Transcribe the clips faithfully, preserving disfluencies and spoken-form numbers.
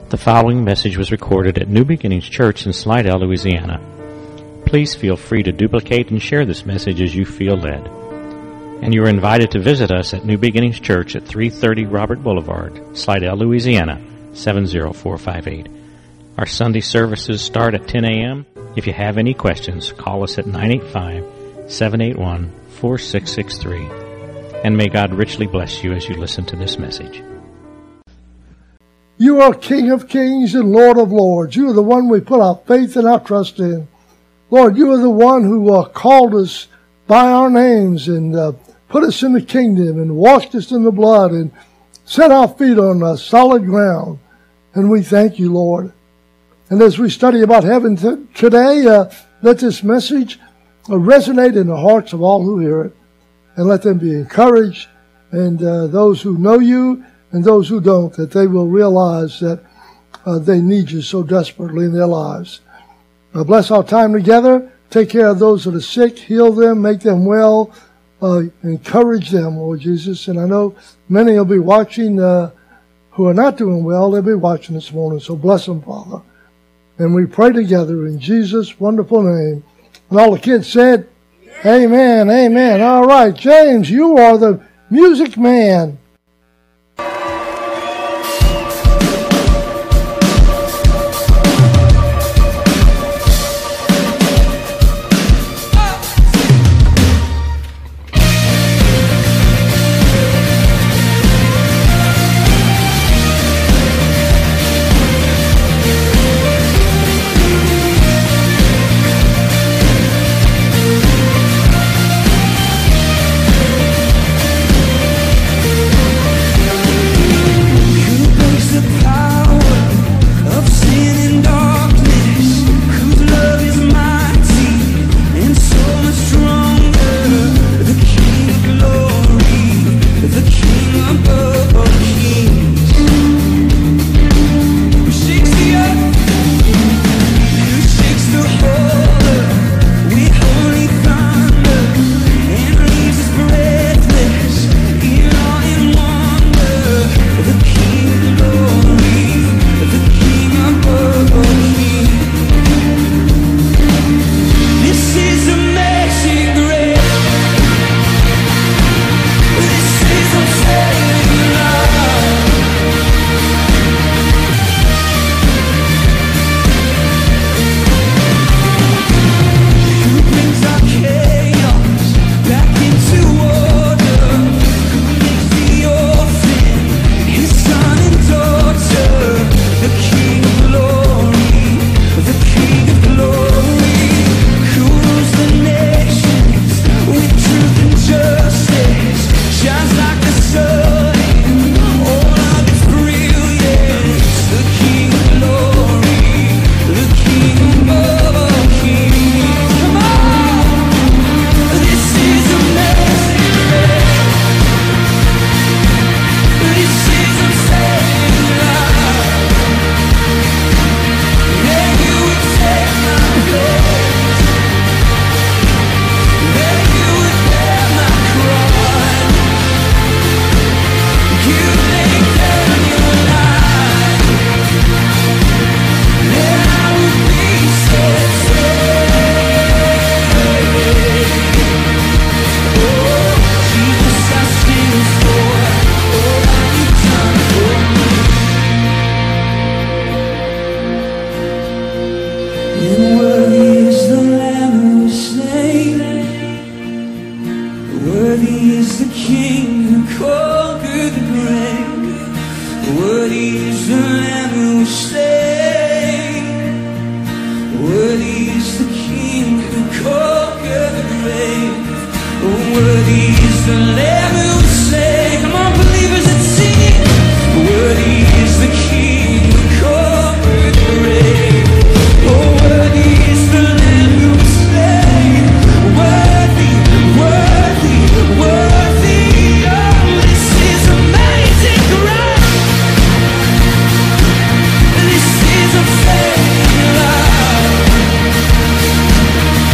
The following message was recorded at New Beginnings Church in Slidell, Louisiana. Please feel free to duplicate and share this message as you feel led. And you are invited to visit us at New Beginnings Church at three thirty Robert Boulevard, Slidell, Louisiana, seven zero four five eight. Our Sunday services start at ten a.m. If you have any questions, call us at nine eight five, seven eight one, four six six three. And may God richly bless you as you listen to this message. You are King of kings and Lord of lords. You are the one we put our faith and our trust in. Lord, you are the one who uh, called us by our names and uh, put us in the kingdom and washed us in the blood and set our feet on uh, solid ground. And we thank you, Lord. And as we study about heaven t- today, uh, let this message uh, resonate in the hearts of all who hear it. And let them be encouraged. And uh, those who know you and those who don't, that they will realize that uh, they need you so desperately in their lives. Uh, bless our time together. Take care of those that are sick. Heal them. Make them well. Uh, encourage them, Lord Jesus. And I know many will be watching uh, who are not doing well. They'll be watching this morning. So bless them, Father. And we pray together in Jesus' wonderful name. And all the kids said, amen, amen. All right, James, you are the music man.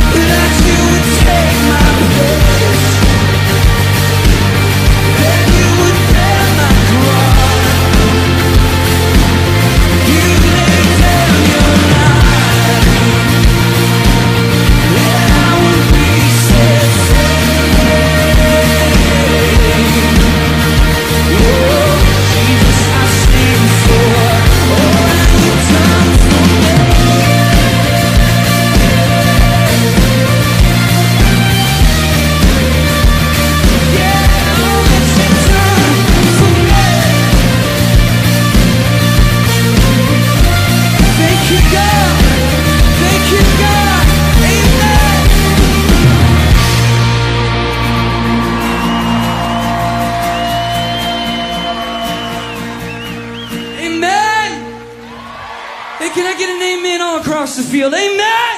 Take my place. can I get an amen all across the field? Amen!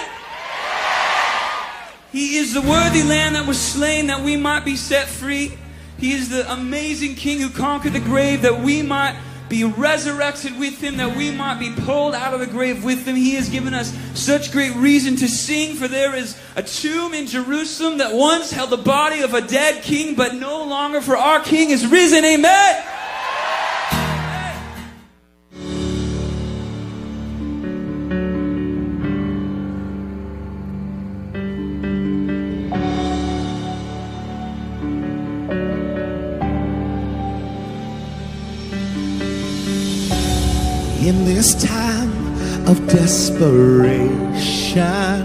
He is the worthy Lamb that was slain that we might be set free. He is the amazing King who conquered the grave that we might be resurrected with Him, that we might be pulled out of the grave with Him. He has given us such great reason to sing, for there is a tomb in Jerusalem that once held the body of a dead king, but no longer, for our King is risen. Amen! In this time of desperation,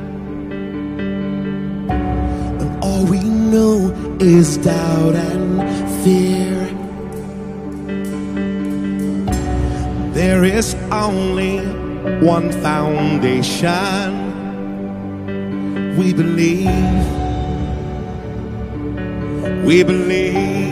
when all we know is doubt and fear, there is only one foundation. We believe, we believe.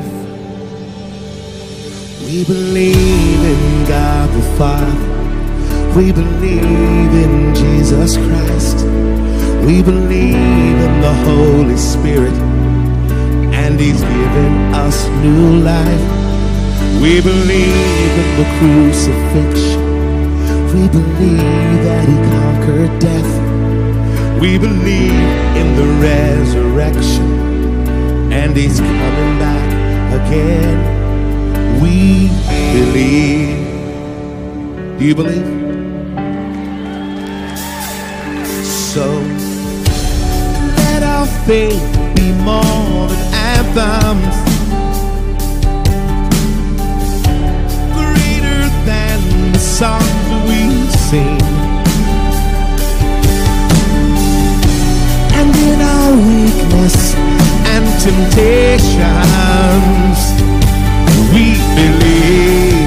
We believe in God the Father. We believe in Jesus Christ. We believe in the Holy Spirit, and He's given us new life. We believe in the crucifixion. We believe that He conquered death. We believe in the resurrection, and He's coming back again. We believe. Do you believe? So let our faith be more than anthems, greater than the songs we sing. And in our weakness and temptations, we believe.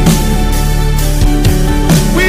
We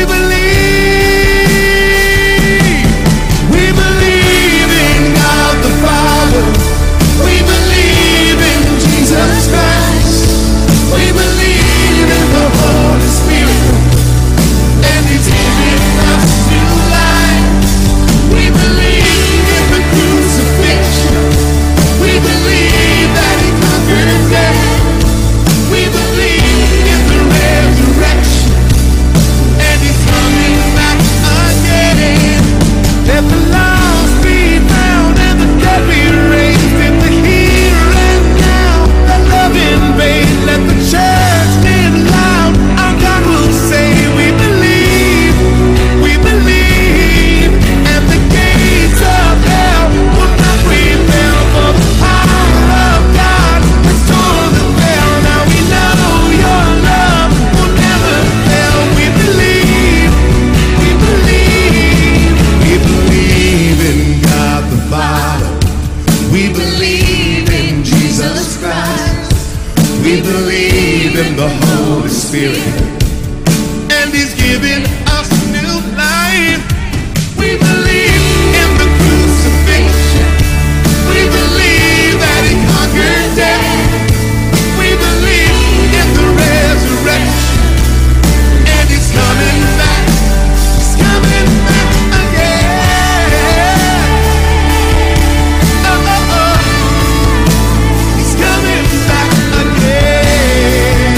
believe. We believe in God the Father. We believe in Jesus Christ. We believe in the Holy Spirit, and He's given us new life. We believe in the crucifixion. We believe that He conquered death. We believe in the resurrection, and He's coming back again. Let the lost be found and the dead be raised in the here and now. Let love invade, let the church live loud. Our God will say, we believe, we believe, and the gates of hell will not prevail, for the power of God has torn the veil. Now we know your love will never fail. We believe, we believe, we believe in God the Father. We believe in Jesus Christ. We believe in the Holy Spirit, and He's given us new life. We believe in the crucifixion. We believe that He conquered death. We believe in the resurrection, and He's coming back. He's coming back again. Oh, oh, oh. He's coming back again.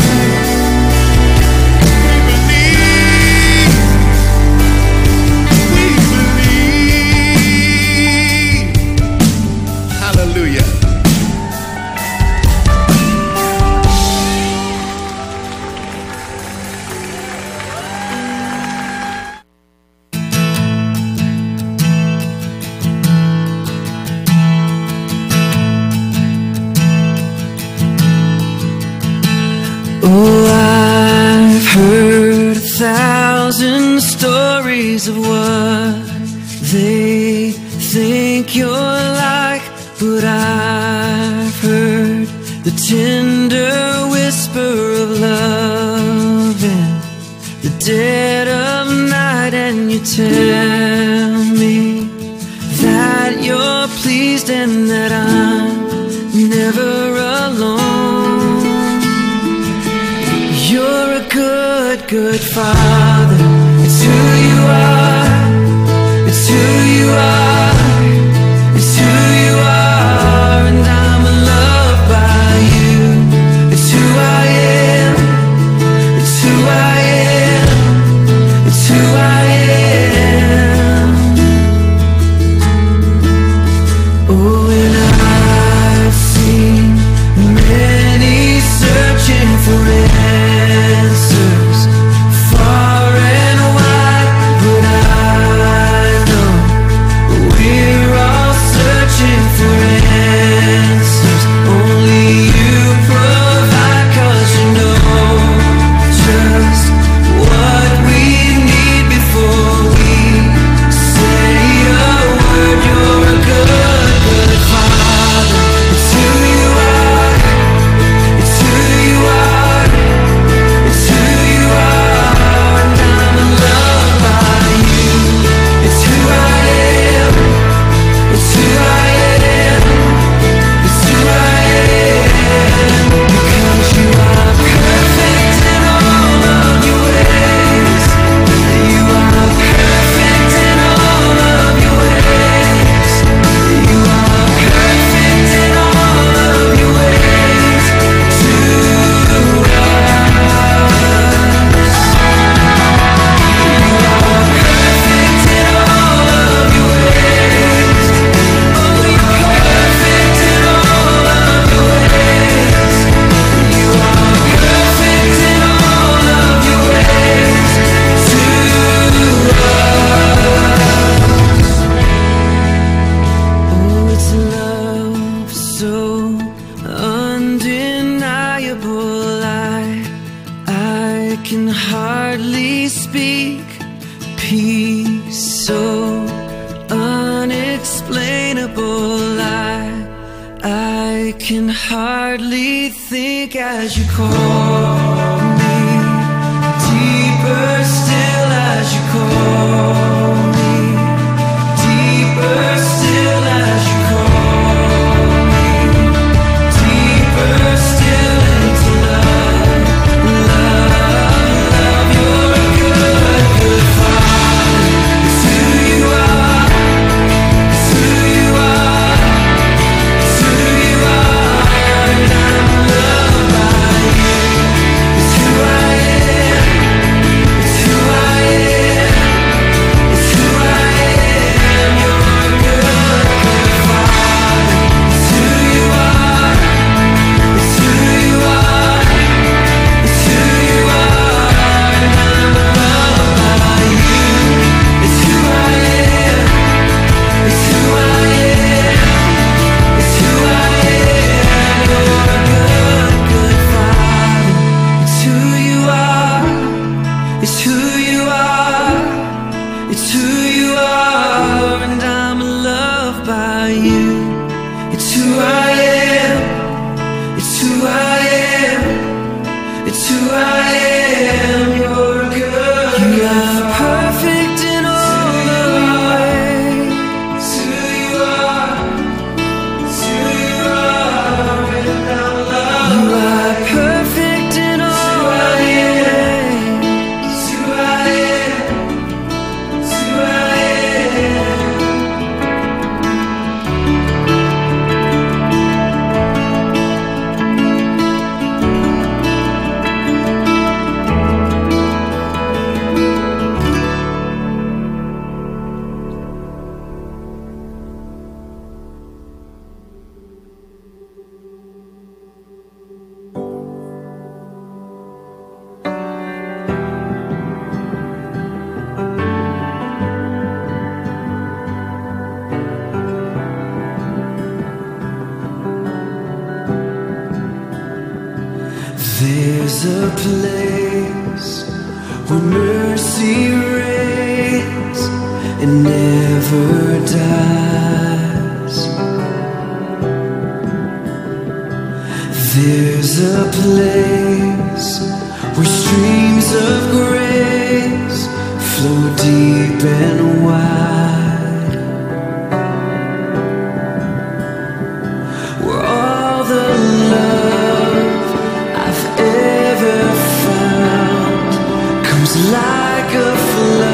We believe. We believe. Hallelujah. Oh, I've heard a thousand stories of what they think you're like, but I've heard the tender whisper of love in the dead of night, and you tell me that you're pleased and that I'm never alone. You're a good, good Father. It's who you are. It's who you are. It's who you are, and I'm loved by you. It's who I am. It's who I am. It's who I am. Oh, and I've seen many searching for answers far and wide, but I know we're all searching for answers. Only you provide, 'cause you know just what we need before we say a word. You're a good, good Father. It's who you are. It's who you are. It's who you are, and I'm loved by you. It's who I am. It's who I am. It's who I am. Because you are perfect in all of your ways. You are perfect in all of your ways. You are perfect in all of your ways to us. You are perfect in all of your ways. Oh, you're perfect in all of your ways. You are perfect in all of your ways to us. Oh, it's love so undeniable. I, I can hardly speak. Peace so unexplainable. I, I can hardly think as you call me. Deeper still as you call me. Deeper still as you call me. Deeper still into love. Love, love, you're a good, good Father. It's who you are. It's who you are. It's who you are, and I'm loved by you. It's who I am. It's who I am. It's who I am. You're a good, good Father. It's who you are. It's who you are. It's who you are, and I'm loved by you. It's who I am. It's who I am. It's who I am. You're a good, good Father. It's who you are. It's who you are. It's who you are, and I'm loved by you. It's who I am. It's who I am. It's who I am. You're a good, you are perfect in all of your ways. It's who you are. It's who you are, and I'm loved. You are perfect in all of your ways. It's who I am. It's who I am. There's a place where mercy reigns and never dies. There's a place where streams of grace flow deep and wide, where all the love I've ever found comes like a flood.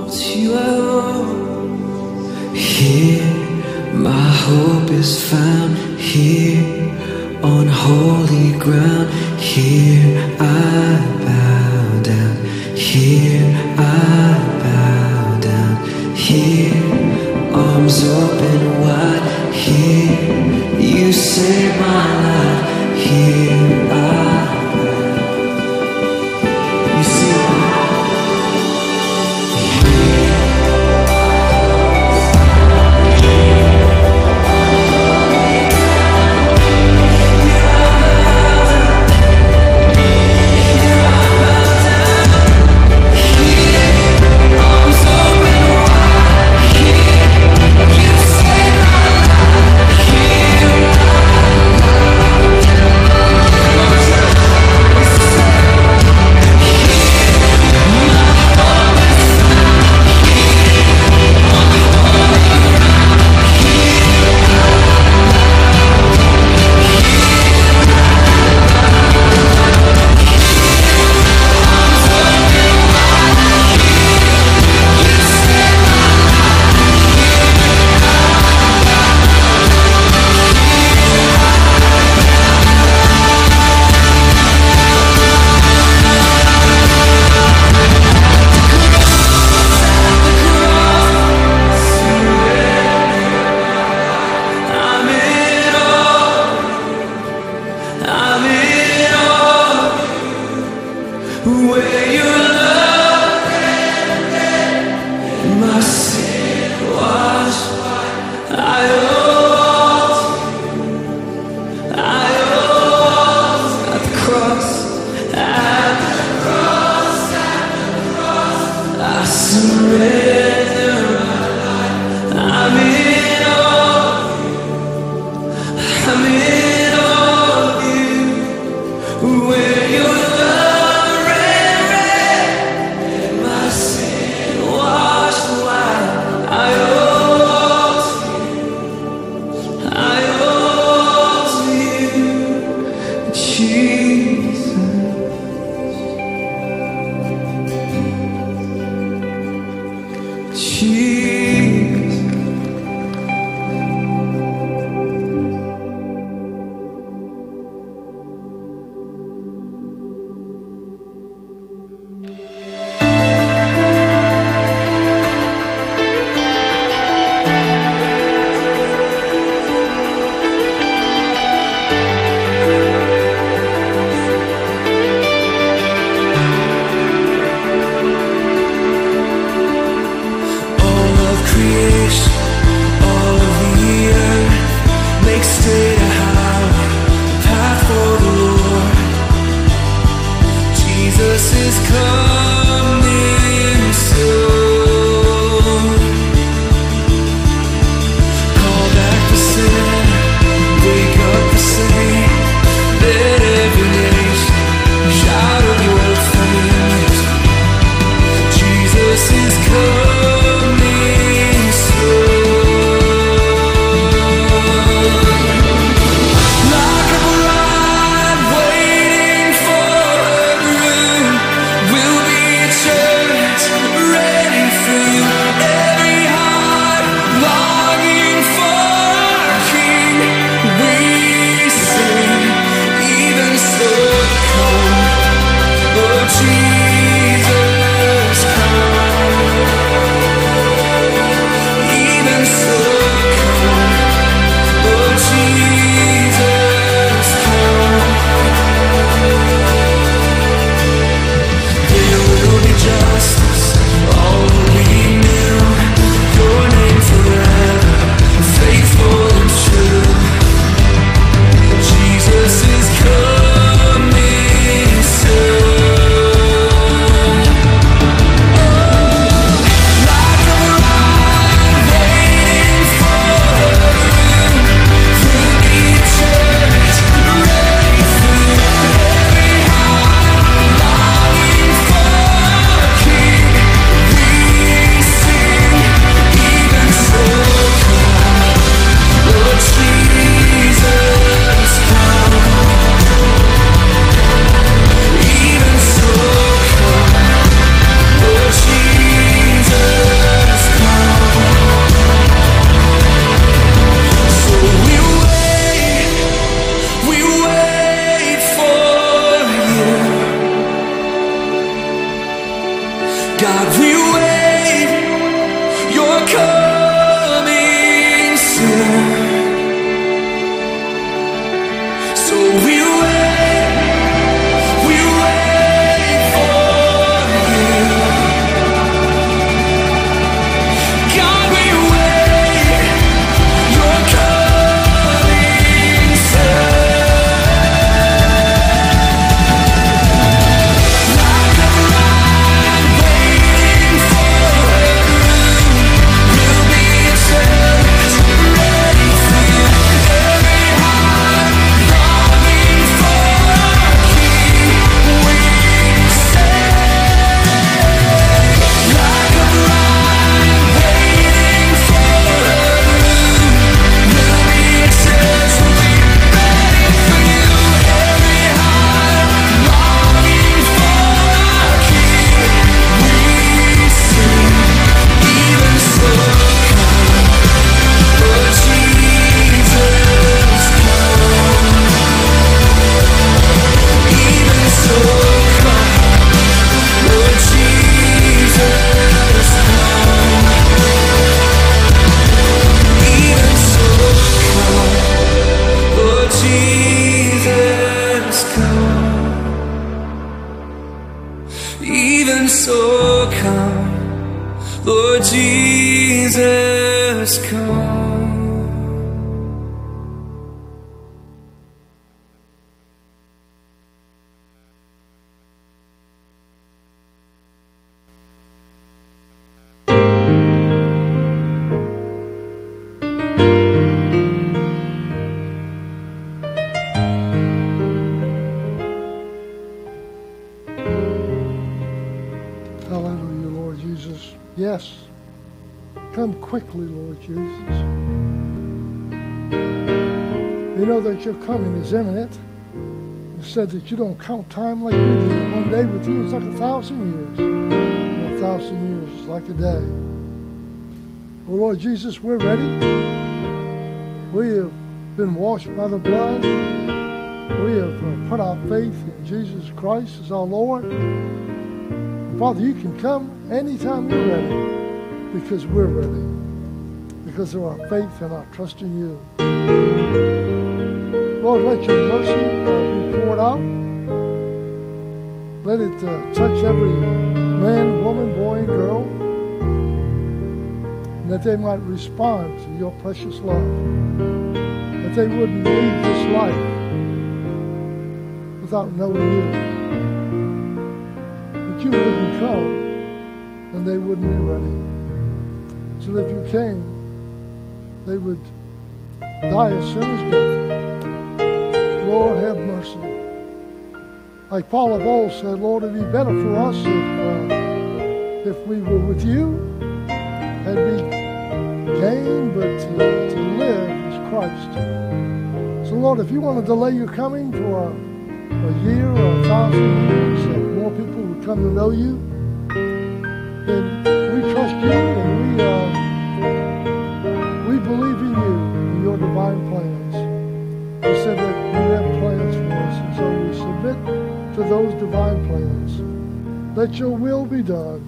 to you alone. Here my hope is found, here on holy ground. Here I bow down, here I bow down. Here, arms open wide, here you save my life. Here I you see we wait, you're coming soon. So we wait, we wait for you. God, we wait, you're coming soon. Like a lion waiting for a room, we'll be church ready for you. Every heart longing for our King, we say. Like a lion waiting for a room, we'll be church, we'll be ready for you. Every heart longing for our King, we sing. Even so, Lord Jesus, come. Even so, Lord Jesus, come. Even so, Lord Jesus, come. Even so, come, Lord Jesus, come. Hallelujah, Lord Jesus. Yes. Come quickly, Lord Jesus. We know that your coming is imminent. You said that you don't count time like we do. One day with you is like a thousand years. And a thousand years is like a day. Oh, Lord Jesus, we're ready. We have been washed by the blood. We have uh, put our faith in Jesus Christ as our Lord. Father, you can come anytime you're ready because we're ready. Because of our faith and our trust in you. Lord, let your mercy uh, be poured out. Let it uh, touch every man, woman, boy, and girl. And that they might respond to your precious love. That they wouldn't leave this life without knowing you. That you wouldn't come and they wouldn't be ready. So that if you came, they would die a sinner's death. Lord, have mercy. Like Paul of old said, Lord, it'd be better for us if, uh, if we were with you and be gain, but to, to live is Christ. So, Lord, if you want to delay your coming for a, a year or a thousand years, that more people would come to know you, then we trust you and we uh, we believe in you and your divine plans. You said that you have plans for us, and so we submit to those divine plans. Let your will be done.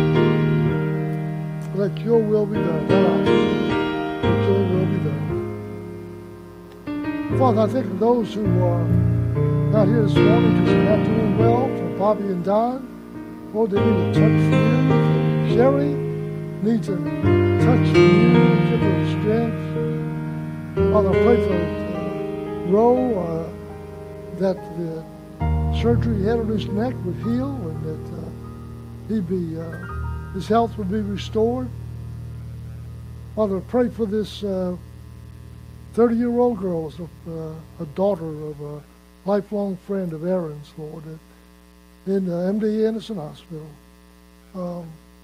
Let your will be done. Not ours. Let your will be done. Father, I think of those who are not here this morning because they're not doing well, for Bobby and Don. Lord, they need a touch from you. Sherry needs a touch from you. Give her strength. Father, I pray for Roe, uh, that the surgery he had on his neck would heal and that uh, he'd be, uh, his health would be restored. Father, I pray for this uh, thirty-year-old girl, a, uh, a daughter of a lifelong friend of Aaron's, Lord, in uh, M D Anderson Hospital. Um,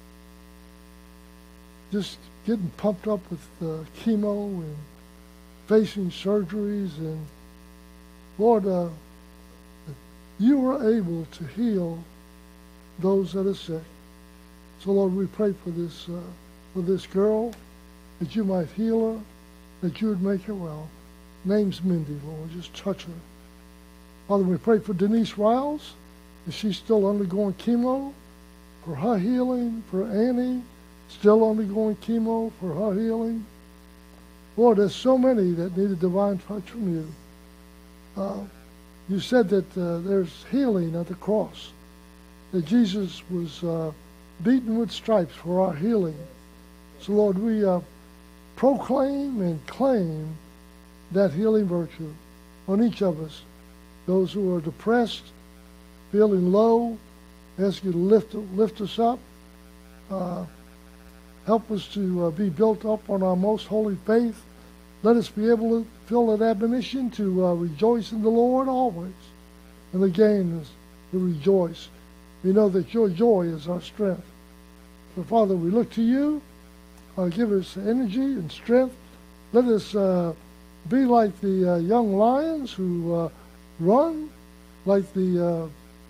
just getting pumped up with uh, chemo and facing surgeries, and Lord, uh, you are able to heal those that are sick. So Lord, we pray for this uh, for this girl, that you might heal her, that you would make her well. Name's Mindy, Lord, just touch her. Father, we pray for Denise Riles. Is she still undergoing chemo? for her healing, for Annie, still undergoing chemo, for her healing. Lord, there's so many that need a divine touch from you. Uh, you said that uh, there's healing at the cross, that Jesus was uh, beaten with stripes for our healing. So, Lord, we uh, proclaim and claim that healing virtue on each of us. Those who are depressed, feeling low, ask you to lift, lift us up. Uh, help us to uh, be built up on our most holy faith. Let us be able to feel that admonition to uh, rejoice in the Lord always. And again, is to rejoice. We know that your joy is our strength. So, Father, we look to you. Uh, give us energy and strength. Let us uh, be like the uh, young lions who uh, run, like the uh,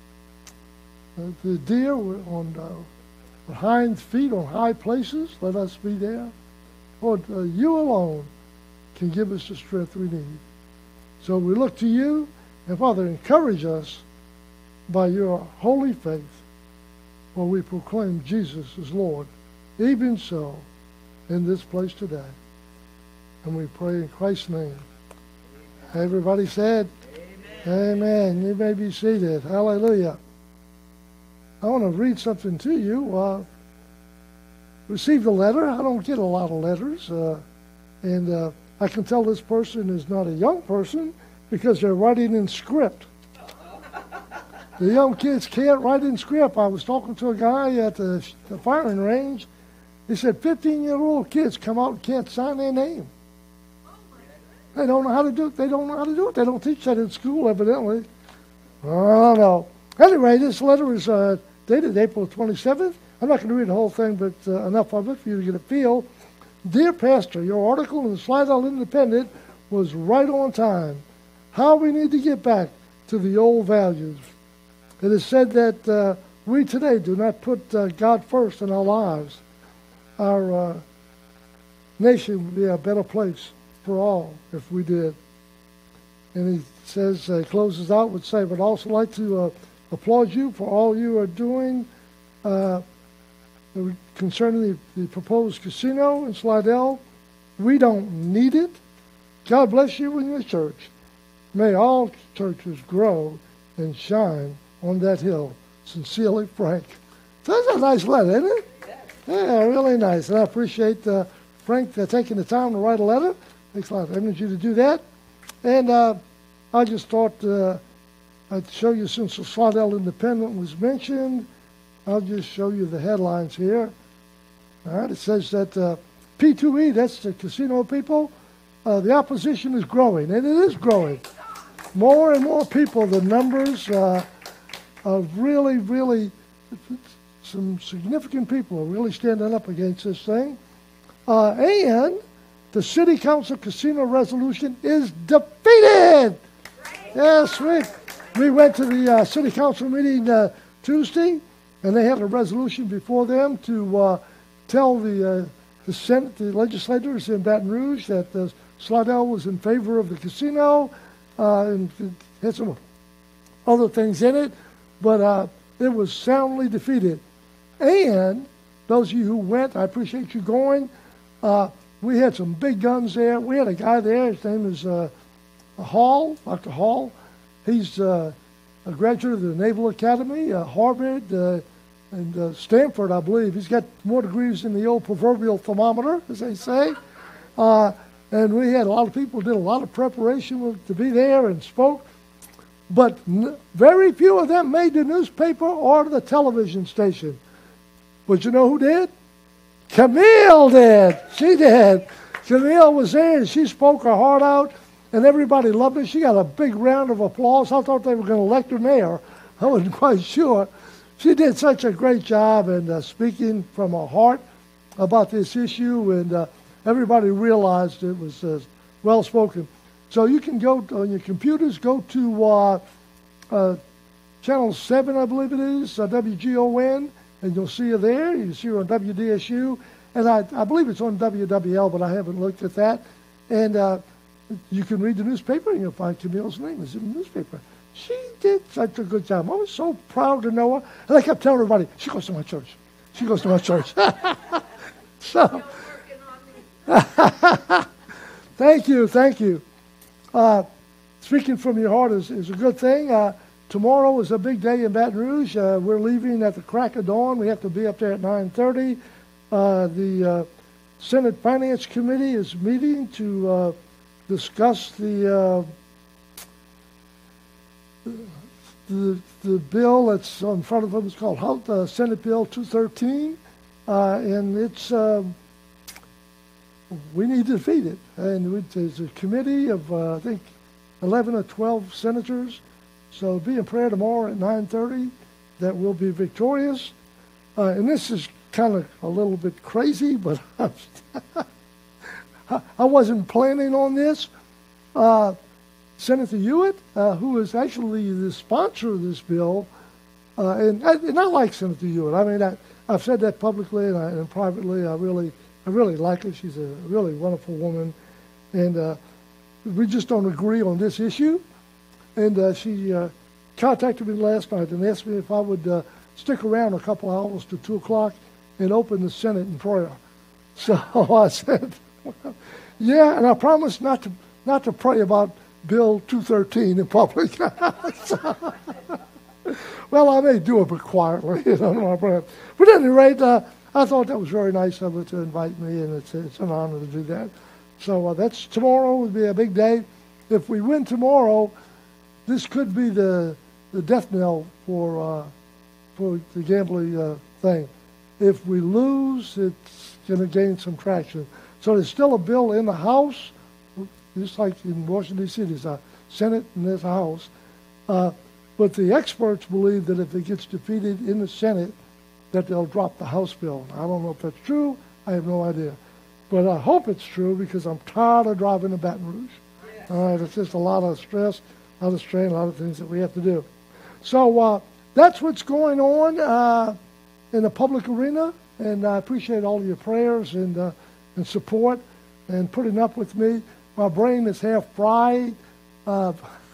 uh, the deer on uh, hind feet on high places. Let us be there. Lord, uh, you alone can give us the strength we need. So we look to you, and Father, encourage us by your holy faith, while we proclaim Jesus as Lord. Even so, in this place today. And we pray in Christ's name. Everybody said, Amen. Amen. You may be seated. Hallelujah. I want to read something to you. Uh, received a letter. I don't get a lot of letters. Uh, and uh, I can tell this person is not a young person because they're writing in script. The young kids can't write in script. I was talking to a guy at the, the firing range. He said fifteen-year-old kids come out and can't sign their name. They don't know how to do it. They don't know how to do it. They don't teach that in school, evidently. I don't know. Anyway, this letter is uh, dated April twenty-seventh. I'm not going to read the whole thing, but uh, enough of it for you to get a feel. Dear Pastor, your article in the Slidell Independent was right on time. How we need to get back to the old values. It is said that uh, we today do not put uh, God first in our lives. Our uh, nation would be a better place for all if we did. And he says, uh, closes out with saying, but also like to uh, applaud you for all you are doing uh, concerning the, the proposed casino in Slidell. We don't need it. God bless you and your church. May all churches grow and shine on that hill. Sincerely, Frank. So that's a nice letter, isn't it? Yeah, really nice. And I appreciate uh, Frank uh, taking the time to write a letter. Takes a lot of energy to do that. And uh, I just thought uh, I'd show you, since the Slidell Independent was mentioned, I'll just show you the headlines here. All right, it says that uh, P two E, that's the casino people, uh, the opposition is growing, and it is growing. More and more people, the numbers uh, of really, really, some significant people are really standing up against this thing. Uh, and the City Council casino resolution is defeated. Yes, we, we went to the uh, City Council meeting uh, Tuesday, and they had a resolution before them to uh, tell the uh, the Senate, the legislators in Baton Rouge, that uh, Slidell was in favor of the casino, uh, and it had some other things in it, but uh, it was soundly defeated. And those of you who went, I appreciate you going. Uh, we had some big guns there. We had a guy there. His name is uh, Hall, Doctor Hall. He's uh, a graduate of the Naval Academy, uh, Harvard, uh, and uh, Stanford, I believe. He's got more degrees than the old proverbial thermometer, as they say. Uh, and we had a lot of people did a lot of preparation to be there and spoke. But n- very few of them made the newspaper or the television station. But you know who did? Camille did. She did. Camille was there, and she spoke her heart out, and everybody loved her. She got a big round of applause. I thought they were going to elect her mayor. I wasn't quite sure. She did such a great job in uh, speaking from her heart about this issue, and uh, everybody realized it was uh, well spoken. So you can go to, on your computers, go to uh, uh, channel seven, I believe it is, uh, W G O N, and you'll see her there. You can see her on W D S U, and I, I believe it's on W W L, but I haven't looked at that. And uh, you can read the newspaper, and you'll find Camille's name is in the newspaper. she did such a good job. I was so proud to know her. And I kept telling everybody, she goes to my church. She goes to my church. So, thank you, thank you. Uh, speaking from your heart is, is a good thing. Uh, tomorrow is a big day in Baton Rouge. Uh, we're leaving at the crack of dawn. We have to be up there at nine thirty. Uh, the uh, Senate Finance Committee is meeting to uh, discuss the, uh, the the bill that's in front of them. It's called House, uh, Senate Bill two thirteen, uh, and it's um, we need to defeat it. And there's a committee of uh, I think eleven or twelve senators. So be in prayer tomorrow at nine thirty that we'll be victorious. Uh, and this is kind of a little bit crazy, but I wasn't planning on this. Uh, Senator Hewitt, uh, who is actually the sponsor of this bill, uh, and, and I like Senator Hewitt. I mean, I, I've said that publicly and, I, and privately. I really, I really like her. She's a really wonderful woman, and uh, we just don't agree on this issue. And uh, she uh, contacted me last night and asked me if I would uh, stick around a couple hours to two o'clock and open the Senate in prayer. So I said, well, yeah, and I promised not to not to pray about Bill two thirteen in public. So, well, I may do it, but quietly, you know, my prayer. But at any rate, uh, I thought that was very nice of her to invite me, and it's it's an honor to do that. So uh, that's tomorrow would be a big day. If we win tomorrow, this could be the the death knell for uh, for the gambling uh, thing. If we lose, it's going to gain some traction. So there's still a bill in the House, just like in Washington, D C, there's a Senate and there's a House. Uh, but the experts believe that if it gets defeated in the Senate, that they'll drop the House bill. I don't know if that's true. I have no idea. But I hope it's true because I'm tired of driving to Baton Rouge. Yes. All right, it's just a lot of stress, a lot of strain, a lot of things that we have to do. So uh, that's what's going on uh, in the public arena, and I appreciate all of your prayers and uh, and support and putting up with me. My brain is half fried. Uh,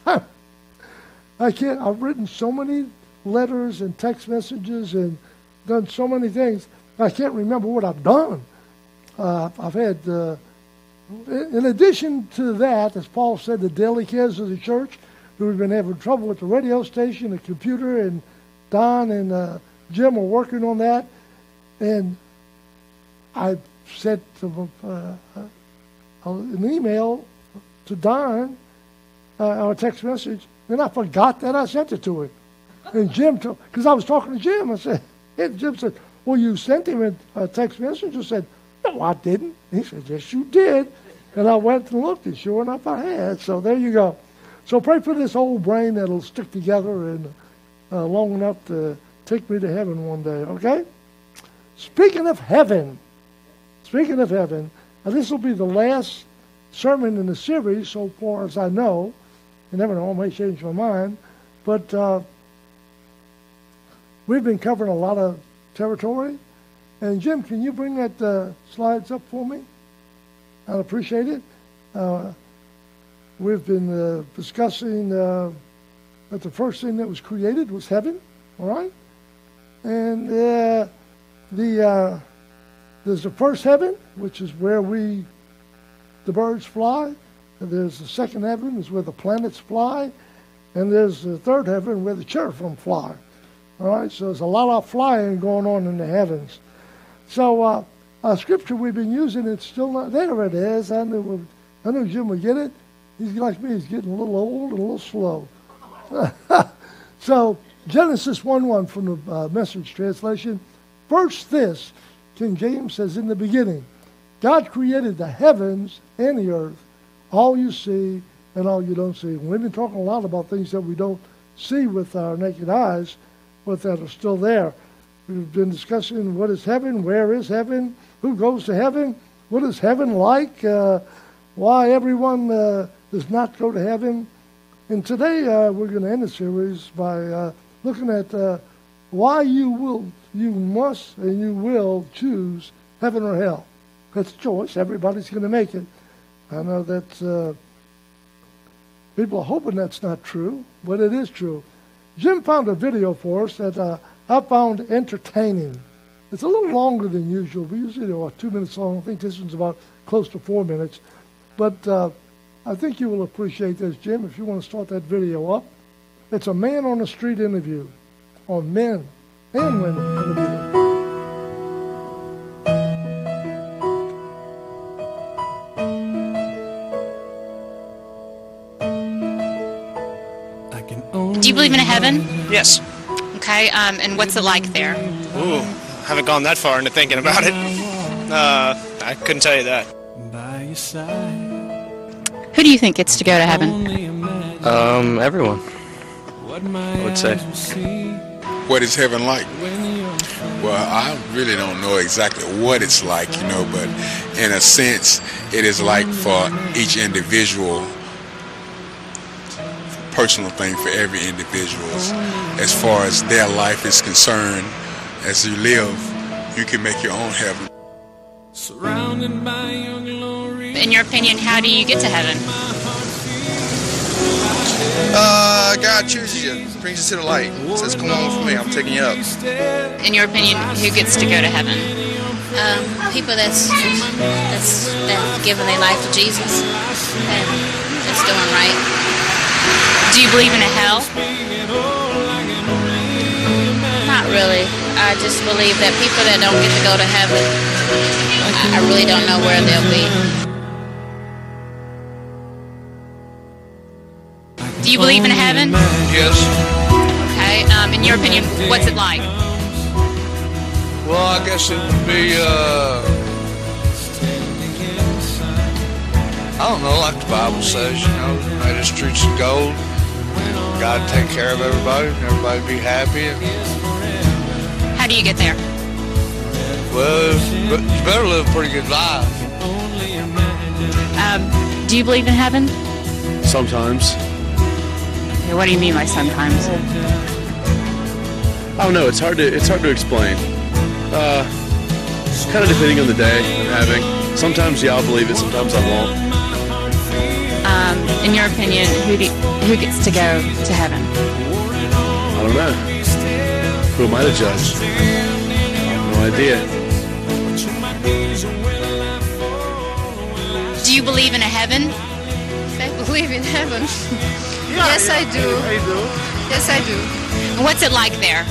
I can't. I've written so many letters and text messages and done so many things. I can't remember what I've done. Uh, I've had, uh, in addition to that, as Paul said, the daily cares of the church. We've been having trouble with the radio station, the computer, and Don and uh, Jim are working on that. And I sent them, uh, an email to Don, uh, or a text message, and I forgot that I sent it to him. And Jim, because I was talking to Jim, I said, and Jim said, well, you sent him a, a text message? I said, no, I didn't. He said, yes, you did. And I went and looked, and sure enough, I had. So there you go. So pray for this old brain that'll stick together and uh, long enough to take me to heaven one day, okay? Speaking of heaven, speaking of heaven, now this will be the last sermon in the series so far as I know. You never know, I may change my mind. But uh, we've been covering a lot of territory. And Jim, can you bring that uh, slides up for me? I'd appreciate it. Uh, we've been uh, discussing uh, that the first thing that was created was heaven, all right? And uh, the uh, there's the first heaven, which is where we, the birds fly. And there's the second heaven, is where the planets fly. And there's the third heaven, where the cherubim fly. All right, so there's a lot of flying going on in the heavens. So uh, a scripture we've been using, it's still not there. It is. I knew, I knew Jim would get it. He's like me. He's getting a little old and a little slow. So Genesis one one from the uh, Message translation. First this, King James says, in the beginning, God created the heavens and the earth, all you see and all you don't see. And we've been talking a lot about things that we don't see with our naked eyes, but that are still there. We've been discussing what is heaven, where is heaven, who goes to heaven, what is heaven like, uh, why everyone uh, does not go to heaven. And today uh, we're going to end the series by uh, looking at uh, why you will, you must and you will choose heaven or hell. That's a choice. Everybody's going to make it. I know that's uh, People are hoping that's not true, but it is true. Jim found a video for us that uh, I found entertaining. It's a little longer than usual. We usually do about two minutes long. I think this one's about close to four minutes. But uh, I think you will appreciate this, Jim, if you want to start that video up. It's a man on the street interview on men and women interview. Do you believe in a heaven? Yes. Okay, um, and what's it like there? Ooh, haven't gone that far into thinking about it. Uh, I couldn't tell you that. Who do you think gets to go to heaven? Um, everyone, I would say. What is heaven like? Well, I really don't know exactly what it's like, you know, but in a sense, it is like for each individual, personal thing for every individual. As far as their life is concerned, as you live, you can make your own heaven. In your opinion, how do you get to heaven? Uh, God chooses you, brings you to the light, says, come on with me, I'm taking you up. In your opinion, who gets to go to heaven? Um, people that's that's that's given their life to Jesus and that's doing right. Do you believe in a hell? Not really. I just believe that people that don't get to go to heaven, I, I really don't know where they'll be. Do you believe in heaven? Yes. Okay, um, in your opinion, what's it like? Well, I guess it would be, uh, I don't know, like the Bible says, you know, made the streets of gold. God take care of everybody, and everybody be happy. And, How do you get there? well, but you better live a pretty good life. Um, do you believe in heaven? Sometimes. Okay, what do you mean by sometimes? I don't know. It's hard to it's hard to explain. Uh, kind of depending on the day I'm having. Sometimes, yeah, I'll believe it. Sometimes I won't. Um, in your opinion, who do, who gets to go to heaven? I don't know. Who am I to judge? I have no idea. Do you believe in a heaven? I believe in heaven. Yes, I do. I do. Yes, I do. And what's it like there?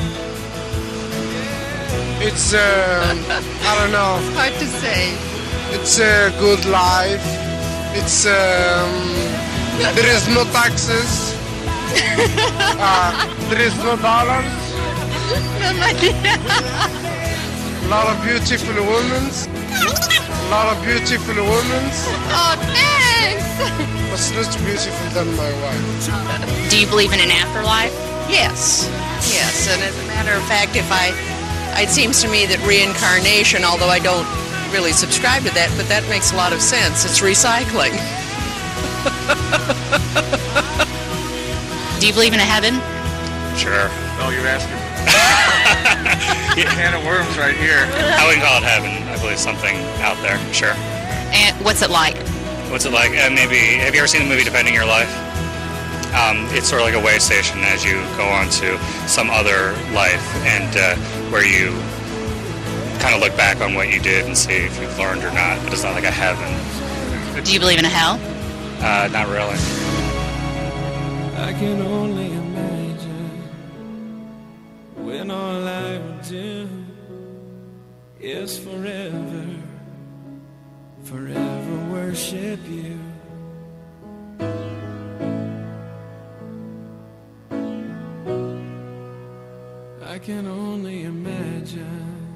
It's, uh, I don't know. Hard to say. It's a good life. It's, um, there is no taxes. uh, there is no dollars. No money. A lot of beautiful women. A lot of beautiful women. Oh, thanks. What's less beautiful than my wife? Do you believe in an afterlife? Yes. Yes, and as a matter of fact, if I, it seems to me that reincarnation, although I don't really subscribe to that, but that makes a lot of sense. It's recycling. Do you believe in a heaven? Sure. Oh, you're asking. Yeah. Can of worms right here. I wouldn't call it heaven. I believe something out there. Sure. And what's it like? What's it like? Uh, maybe. Have you ever seen the movie Defending Your Life? Um, it's sort of like a way station as you go on to some other life, and uh, where you kind of look back on what you did and see if you've learned or not. But it's not like a heaven. Do you believe in a hell? Uh, not really. I can only imagine when all I would do is forever, forever worship you. I can only imagine.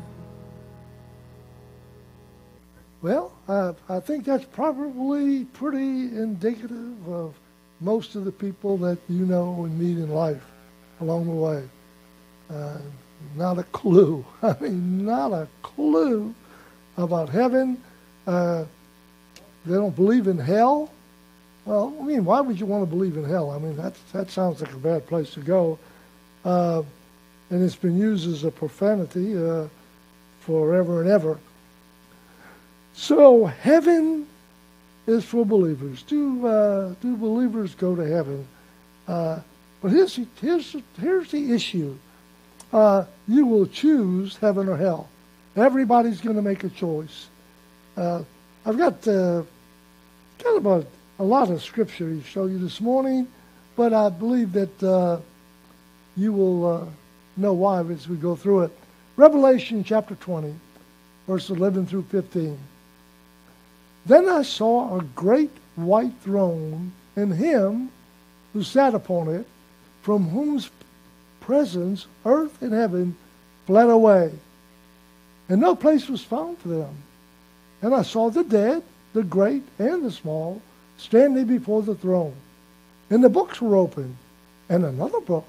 Well, uh, I think that's probably pretty indicative of most of the people that you know and meet in life along the way. Uh, not a clue. I mean, not a clue about heaven. Uh, they don't believe in hell. Well, I mean, why would you want to believe in hell? I mean, that that sounds like a bad place to go. Uh, and it's been used as a profanity uh, forever and ever. So heaven is for believers. Do uh, do believers go to heaven? Uh, but here's here's here's the issue. Uh, you will choose heaven or hell. Everybody's going to make a choice. Uh, I've got uh, kind of a, a lot of scripture to show you this morning, but I believe that uh, you will uh, know why as we go through it. Revelation chapter twenty, verse eleven through fifteen. Then I saw a great white throne, and him who sat upon it, from whose presence earth and heaven fled away, and no place was found for them. And I saw the dead, the great and the small, standing before the throne. And the books were opened, and another book,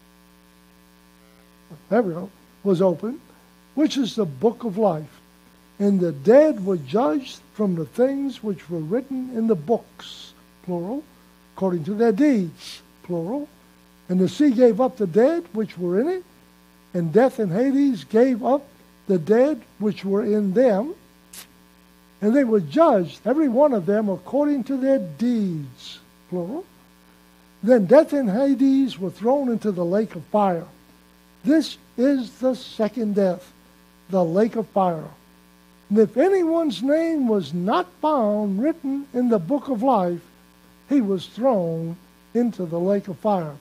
there we go, was opened, which is the book of life. And the dead were judged from the things which were written in the books, plural, according to their deeds, plural. And the sea gave up the dead which were in it, and death and Hades gave up the dead which were in them. And they were judged, every one of them, according to their deeds, plural. Then death and Hades were thrown into the lake of fire. This is the second death, the lake of fire. And if anyone's name was not found written in the book of life, he was thrown into the lake of fire.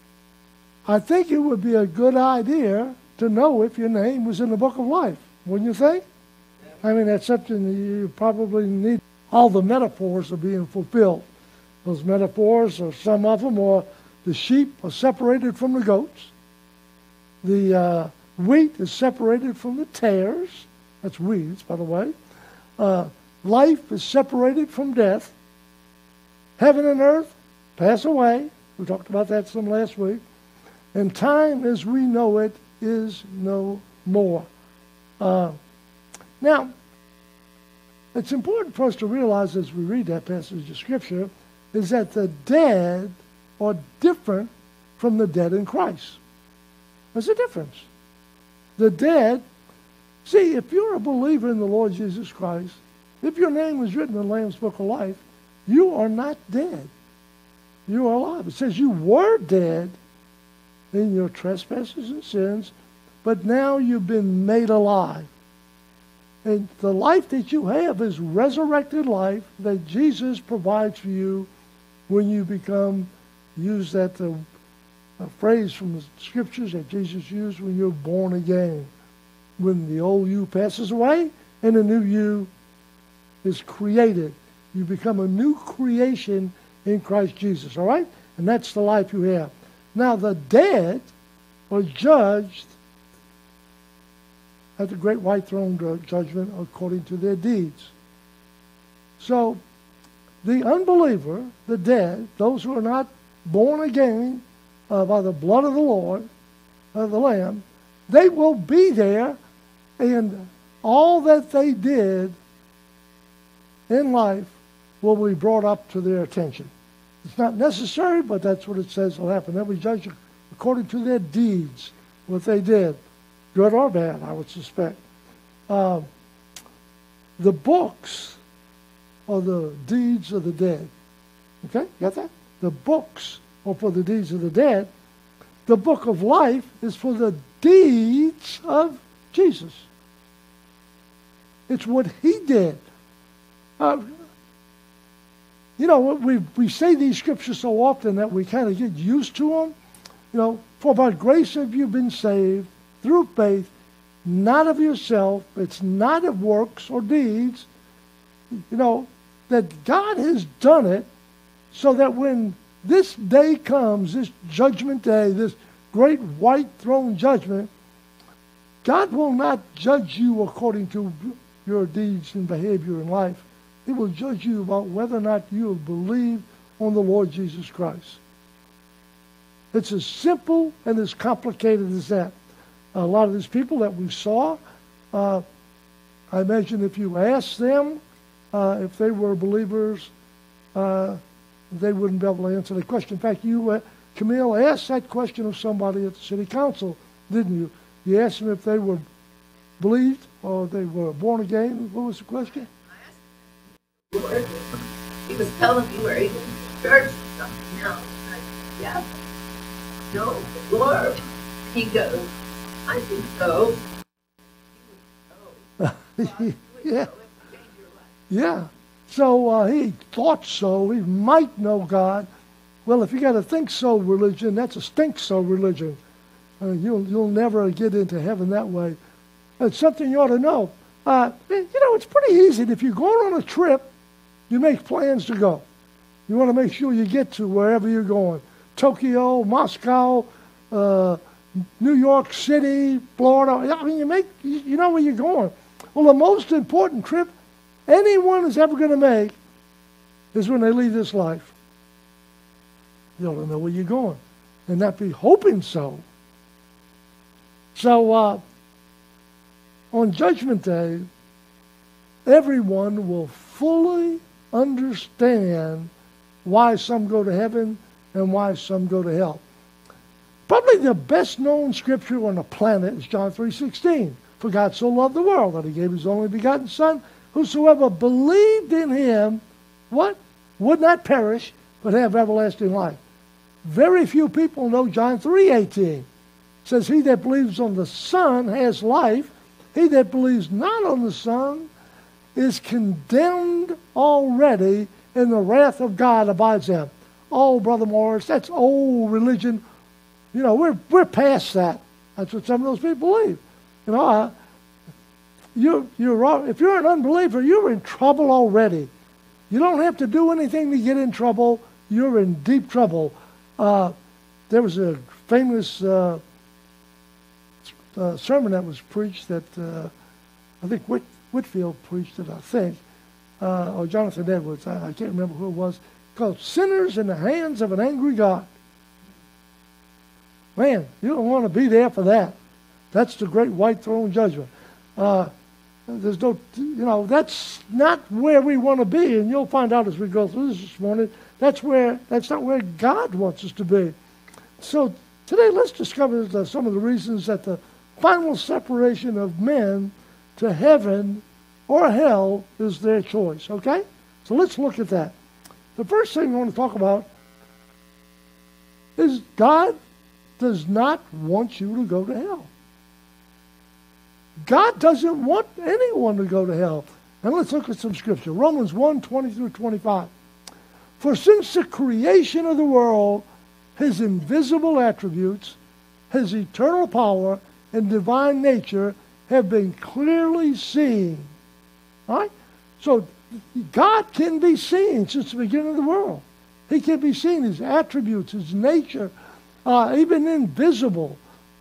I think it would be a good idea to know if your name was in the book of life, wouldn't you think? I mean, that's something you probably need. All the metaphors are being fulfilled. Those metaphors, or some of them, are the sheep are separated from the goats. The uh, wheat is separated from the tares. That's weeds, by the way. Uh, life is separated from death. Heaven and earth pass away. We talked about that some last week. And time as we know it is no more. Uh, now, it's important for us to realize as we read that passage of Scripture is that the dead are different from the dead in Christ. There's a difference. The dead, see, if you're a believer in the Lord Jesus Christ, if your name was written in the Lamb's Book of Life, you are not dead. You are alive. It says you were dead in your trespasses and sins, but now you've been made alive. And the life that you have is resurrected life that Jesus provides for you when you become, use that uh, a phrase from the Scriptures that Jesus used, when you're born again. When the old you passes away and the new you is created. You become a new creation in Christ Jesus, all right? And that's the life you have. Now, the dead are judged at the great white throne judgment according to their deeds. So, the unbeliever, the dead, those who are not born again uh, by the blood of the Lord, of the Lamb, they will be there, and all that they did in life will be brought up to their attention. It's not necessary, but that's what it says will happen. They'll be judged according to their deeds, what they did, good or bad, I would suspect. Uh, the books are the deeds of the dead. Okay, got that? The books are for the deeds of the dead. The book of life is for the deeds of Jesus. It's what he did. Uh, you know, we we say these scriptures so often that we kind of get used to them. You know, for by grace have you been saved through faith, not of yourself. It's not of works or deeds. You know, that God has done it so that when this day comes, this judgment day, this great white throne judgment, God will not judge you according to your deeds and behavior in life. He will judge you about whether or not you have believed on the Lord Jesus Christ. It's as simple and as complicated as that. A lot of these people that we saw, uh, I imagine if you asked them uh, if they were believers, uh, they wouldn't be able to answer the question. In fact, you, uh, Camille, asked that question of somebody at the city council, didn't you? You asked them if they were believed or they were born again. What was the question? I asked them. was telling me where he went to church or something else. I said, yeah. No, the Lord. He goes, I think so. Yeah. Yeah. So uh, he thought so. He might know God. Well, if you got a think so religion, that's a stink so religion. Uh, you'll you'll never get into heaven that way. It's something you ought to know. Uh, you know, it's pretty easy. If you're going on a trip, you make plans to go. You want to make sure you get to wherever you're going. Tokyo, Moscow, uh, New York City, Florida. I mean, you make you know where you're going. Well, the most important trip anyone is ever going to make is when they leave this life. You ought to know where you're going and not be hoping so. So, uh, on Judgment Day, everyone will fully understand why some go to heaven and why some go to hell. Probably the best known scripture on the planet is John three sixteen. For God so loved the world that he gave his only begotten Son, whosoever believed in him, what? Would not perish, but have everlasting life. Very few people know John three eighteen. It says, he that believes on the Son has life. He that believes not on the Son is condemned already, and the wrath of God abides him. Oh, Brother Morris, that's old religion. You know, we're we're past that. That's what some of those people believe. You know, uh, you you're if you're an unbeliever, you're in trouble already. You don't have to do anything to get in trouble. You're in deep trouble. Uh, there was a famous uh, uh, sermon that was preached that uh, I think Whit, Whitfield preached it. I think, uh, or Jonathan Edwards. I, I can't remember who it was. Called "Sinners in the Hands of an Angry God." Man, you don't want to be there for that. That's the great white throne judgment. Uh, there's no, you know, that's not where we want to be, and you'll find out as we go through this this morning. That's where that's not where God wants us to be. So today, let's discover the, some of the reasons that the final separation of men to heaven or hell is their choice. Okay, so let's look at that. The first thing I want to talk about is God does not want you to go to hell. God doesn't want anyone to go to hell. And let's look at some scripture. Romans one, twenty through twenty-five. For since the creation of the world, his invisible attributes, his eternal power, and divine nature have been clearly seen. All right? So God can be seen since the beginning of the world. He can be seen, his attributes, his nature, uh, even invisible,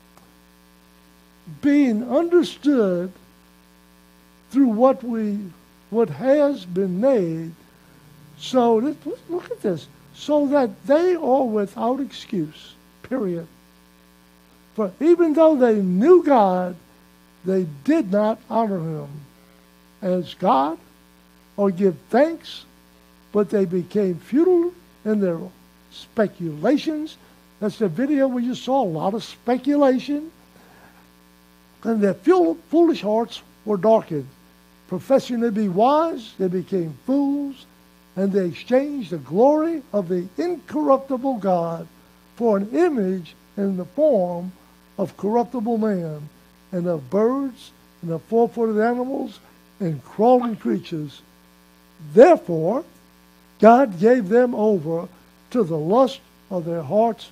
being understood through what we, what has been made. So let's, let's look at this. So that they are without excuse, period. For even though they knew God, they did not honor him as God or give thanks, but they became futile in their speculations. That's the video where you saw a lot of speculation. And their foolish hearts were darkened. Professing to be wise, they became fools, and they exchanged the glory of the incorruptible God for an image in the form of corruptible man, and of birds, and of four-footed animals, and crawling creatures. Therefore, God gave them over to the lust of their hearts.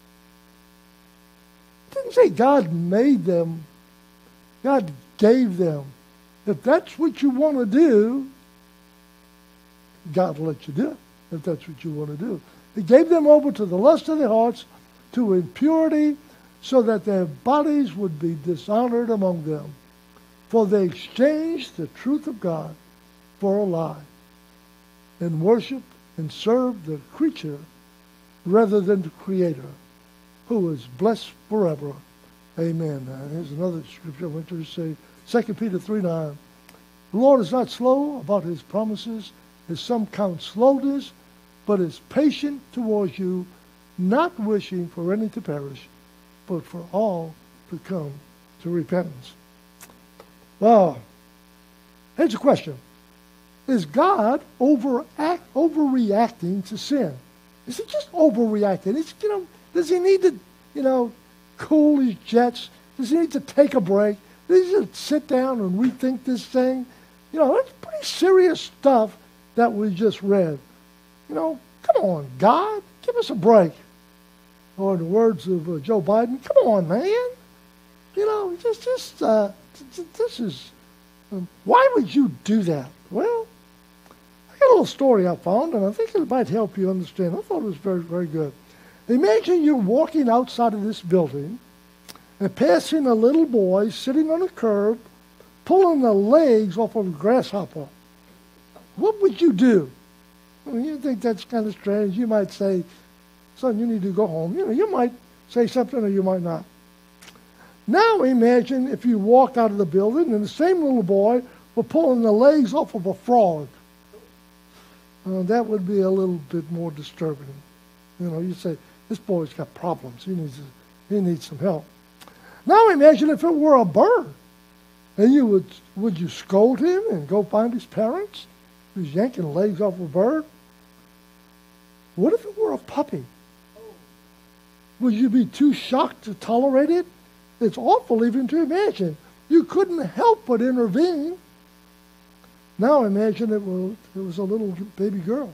It didn't say God made them. God gave them. If that's what you want to do, God will let you do it, if that's what you want to do. He gave them over to the lust of their hearts, to impurity, so that their bodies would be dishonored among them. For they exchanged the truth of God for a lie, and worshiped and served the creature rather than the Creator, who is blessed forever. Amen. Now, here's another scripture I want to say. Second Peter three nine. The Lord is not slow about his promises, as some count slowness, but is patient towards you, not wishing for any to perish, but for all to come to repentance. Well, here's a question. is God overact, overreacting to sin? Is he just overreacting? Is, you know, does he need to, you know, cool his jets? Does he need to take a break? Does he need to sit down and rethink this thing? You know, it's pretty serious stuff that we just read. You know, come on, God, give us a break. Or in the words of uh, Joe Biden, come on, man. You know, just, just, uh, this is, um, why would you do that? Well, I got a little story I found, and I think it might help you understand. I thought it was very, very good. Imagine you're walking outside of this building and passing a little boy sitting on a curb, pulling the legs off of a grasshopper. What would you do? Well, you think that's kind of strange. You might say, son, you need to go home. You know, you might say something or you might not. Now imagine if you walk out of the building and the same little boy were pulling the legs off of a frog. Uh, that would be a little bit more disturbing. You know, you say, this boy's got problems. He needs, he needs some help. Now imagine if it were a bird. And you would, would you scold him and go find his parents? Who's yanking legs off a bird? What if it were a puppy? Would you be too shocked to tolerate it? It's awful even to imagine. You couldn't help but intervene. Now imagine it was, it was a little baby girl.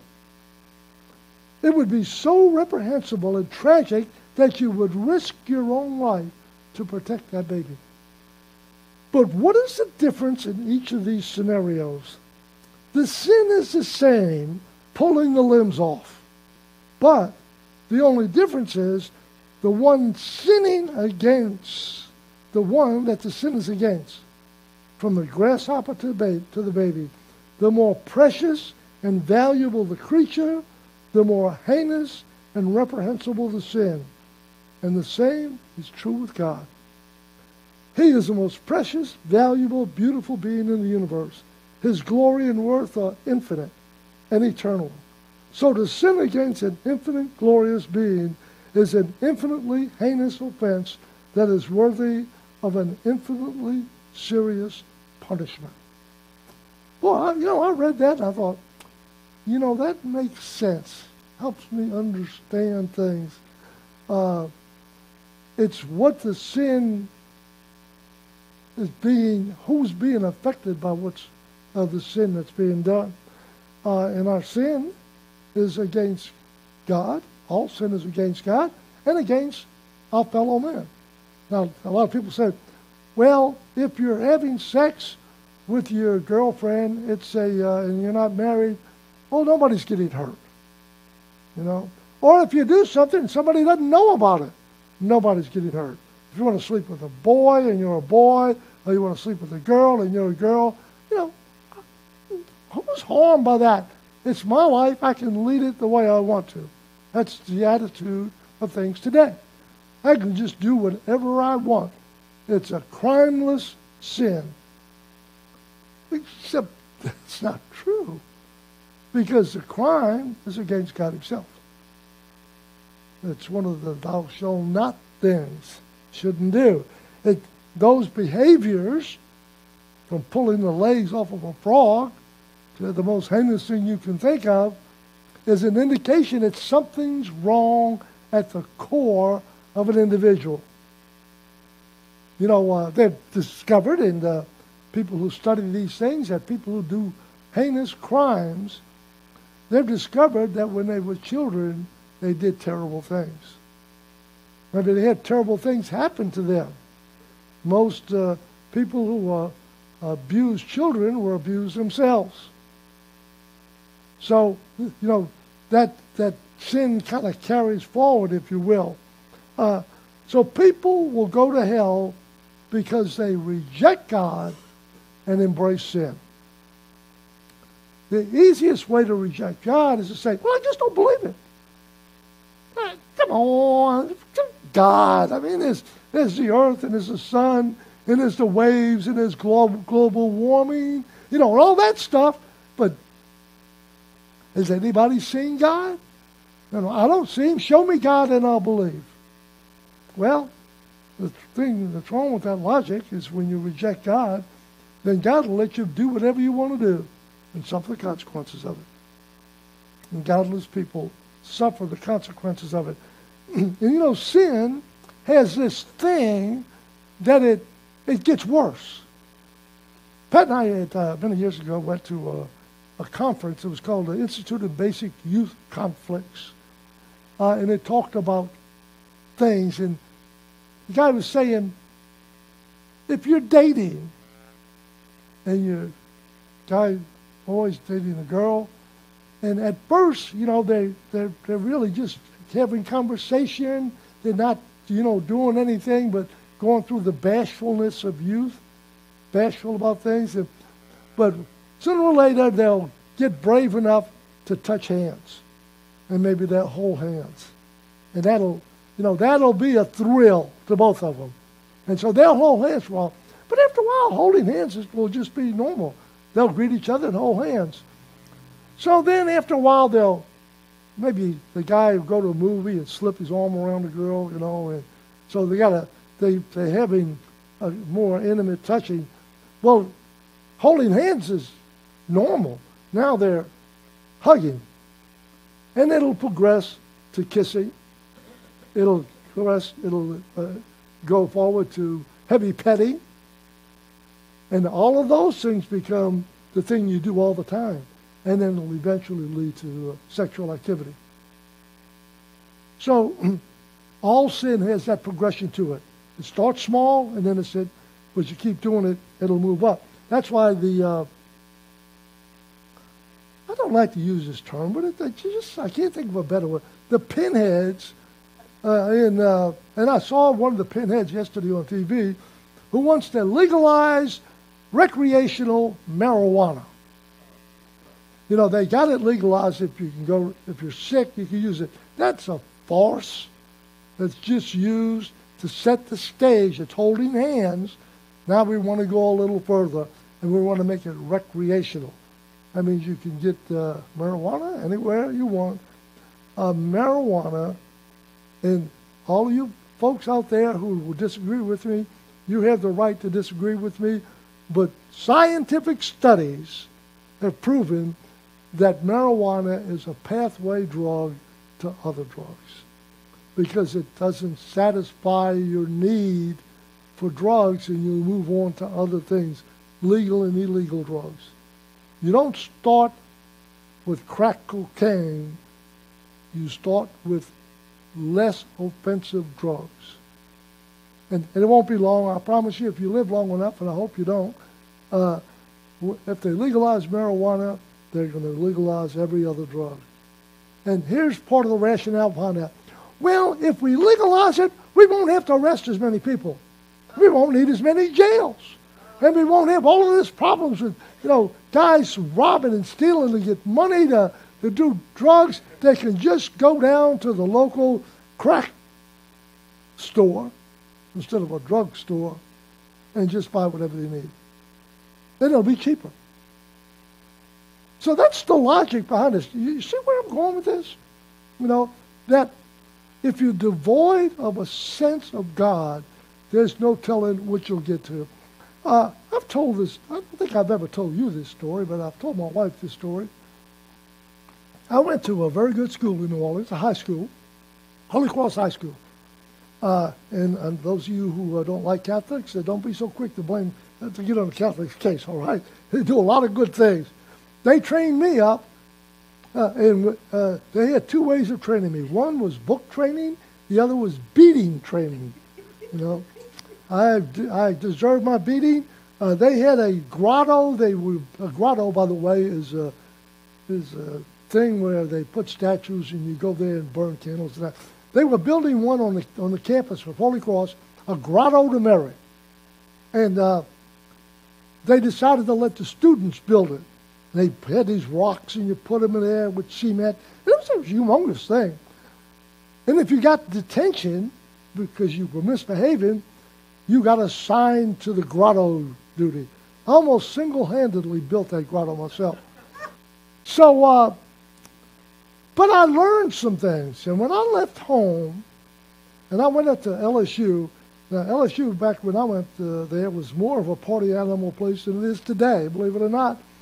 It would be so reprehensible and tragic that you would risk your own life to protect that baby. But what is the difference in each of these scenarios? The sin is the same, pulling the limbs off. But the only difference is the one sinning against, the one that the sin is against, from the grasshopper to the baby, to the baby, the more precious and valuable the creature, the more heinous and reprehensible the sin. And the same is true with God. He is the most precious, valuable, beautiful being in the universe. His glory and worth are infinite and eternal. So to sin against an infinite, glorious being is an infinitely heinous offense that is worthy of an infinitely serious punishment. Well, you know, I read that and I thought, you know, that makes sense. Helps me understand things. Uh, it's what the sin is being, who's being affected by what's uh, the sin that's being done. Uh, and our sin is against God. All sin is against God and against our fellow men. Now, a lot of people say, well, if you're having sex with your girlfriend, it's a, uh, and you're not married, well, nobody's getting hurt. You know? Or if you do something and somebody doesn't know about it, nobody's getting hurt. If you want to sleep with a boy and you're a boy, or you want to sleep with a girl and you're a girl, you know, who's harmed by that? It's my life. I can lead it the way I want to. That's the attitude of things today. I can just do whatever I want. It's a crimeless sin. Except that's not true. Because the crime is against God himself. It's one of the thou shalt not things. Shouldn't do. It, those behaviors, from pulling the legs off of a frog to the most heinous thing you can think of, is an indication that something's wrong at the core of an individual. You know, uh, they've discovered, and uh, people who study these things, that people who do heinous crimes, they've discovered that when they were children, they did terrible things. Maybe they had terrible things happen to them. Most uh, people who uh, abused children were abused themselves. So, you know, that that sin kind of carries forward, if you will. Uh, so people will go to hell because they reject God and embrace sin. The easiest way to reject God is to say, well, I just don't believe it. Uh, come on, God. I mean, there's, there's the earth and there's the sun and there's the waves and there's global, global warming, you know, and all that stuff. But has anybody seen God? No, no, I don't see him. Show me God and I'll believe. Well, the thing that's wrong with that logic is when you reject God, then God will let you do whatever you want to do. and suffer the consequences of it. And godless people suffer the consequences of it. And you know, sin has this thing that it it gets worse. Pat and I, had, uh, many years ago, went to a, a conference. It was called the Institute of Basic Youth Conflicts. Uh, and it talked about things. And the guy was saying, if you're dating, and your guy always dating a girl, and at first, you know, they, they're, they're really just having conversation. They're not, you know, doing anything but going through the bashfulness of youth, bashful about things. And, but sooner or later, they'll get brave enough to touch hands. And maybe they'll hold hands. And that'll, you know, that'll be a thrill to both of them. And so they'll hold hands for a while. But after a while, holding hands will just be normal. They'll greet each other and hold hands. So then after a while, they'll, maybe the guy will go to a movie and slip his arm around the girl, you know, and so they got to, they, they're having a more intimate touching. Well, holding hands is normal. Now they're hugging. And it'll progress to kissing. It'll progress, it'll uh, go forward to heavy petting. And all of those things become the thing you do all the time. And then it'll eventually lead to uh, sexual activity. So all sin has that progression to it. It starts small, and then it's it, but you keep doing it, it'll move up. That's why the, uh, I don't like to use this term, but it, it just, I can't think of a better word. The pinheads, uh, in, uh, and I saw one of the pinheads yesterday on T V, who wants to legalize recreational marijuana. You know, they got it legalized. If you can go, if you're sick, you can use it. That's a farce. That's just used to set the stage. It's holding hands. Now we want to go a little further, and we want to make it recreational. That means you can get uh, marijuana anywhere you want. Uh, marijuana, and all of you folks out there who will disagree with me, you have the right to disagree with me, but scientific studies have proven that marijuana is a pathway drug to other drugs because it doesn't satisfy your need for drugs, and you move on to other things, legal and illegal drugs. You don't start with crack cocaine. You start with less offensive drugs. And, and it won't be long, I promise you, if you live long enough, and I hope you don't, uh, if they legalize marijuana, they're going to legalize every other drug. And here's part of the rationale behind that. Well, if we legalize it, we won't have to arrest as many people. We won't need as many jails. And we won't have all of these problems with, you know, guys robbing and stealing to get money to, to do drugs. They can just go down to the local crack store instead of a drug store and just buy whatever they need. Then it'll be cheaper. So that's the logic behind this. You see where I'm going with this? You know, that if you're devoid of a sense of God, there's no telling what you'll get to. Uh, I've told this, I don't think I've ever told you this story, but I've told my wife this story. I went to a very good school in New Orleans, a high school, Holy Cross High School. Uh, and, and those of you who uh, don't like Catholics, uh, don't be so quick to blame, uh, to get on the Catholics' case, all right? They do a lot of good things. They trained me up, uh, and uh, they had two ways of training me. One was book training, the other was beating training. You know, I I deserved my beating. Uh, they had a grotto. They were a grotto, by the way, is a is a thing where they put statues and you go there and burn candles. And that. They were building one on the on the campus of Holy Cross, a grotto to Mary, and uh, they decided to let the students build it. They had these rocks, and you put them in there with cement. It was a humongous thing. And if you got detention because you were misbehaving, you got assigned to the grotto duty. I almost single-handedly built that grotto myself. So, uh, but I learned some things. And when I left home, and I went up to L S U, now L S U back when I went uh, there was more of a party animal place than it is today, believe it or not.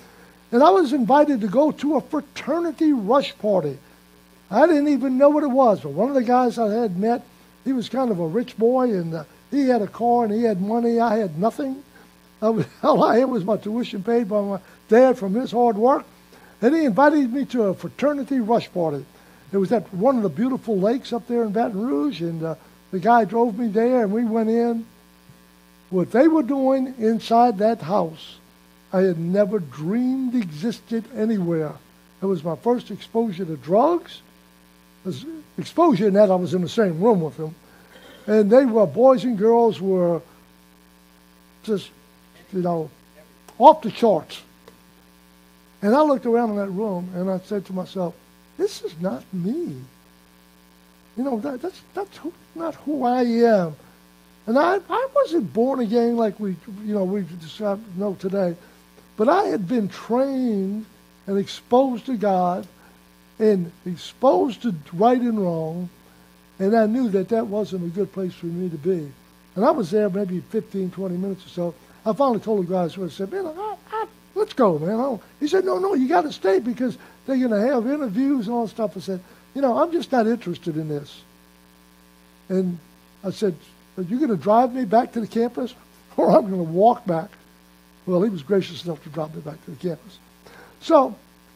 And I was invited to go to a fraternity rush party. I didn't even know what it was, but one of the guys I had met, he was kind of a rich boy, and uh, he had a car and he had money. I had nothing. I was, all I had was my tuition paid by my dad from his hard work. And he invited me to a fraternity rush party. It was at one of the beautiful lakes up there in Baton Rouge, and uh, the guy drove me there, and we went in. What they were doing inside that house, I had never dreamed existed anywhere. It was my first exposure to drugs. It was exposure in that I was in the same room with them. And they were, boys and girls were just, you know, off the charts. And I looked around in that room, and I said to myself, this is not me. You know, that, that's, that's who, not who I am. And I, I wasn't born again like we, you know, we know today. But I had been trained and exposed to God and exposed to right and wrong, and I knew that that wasn't a good place for me to be. And I was there maybe fifteen, twenty minutes or so. I finally told the guys, I said, man, I, I, let's go, man. I he said, no, no, you got to stay because they're going to have interviews and all that stuff. I said, you know, I'm just not interested in this. And I said, are you going to drive me back to the campus or I'm going to walk back? Well, he was gracious enough to drive me back to the campus. So,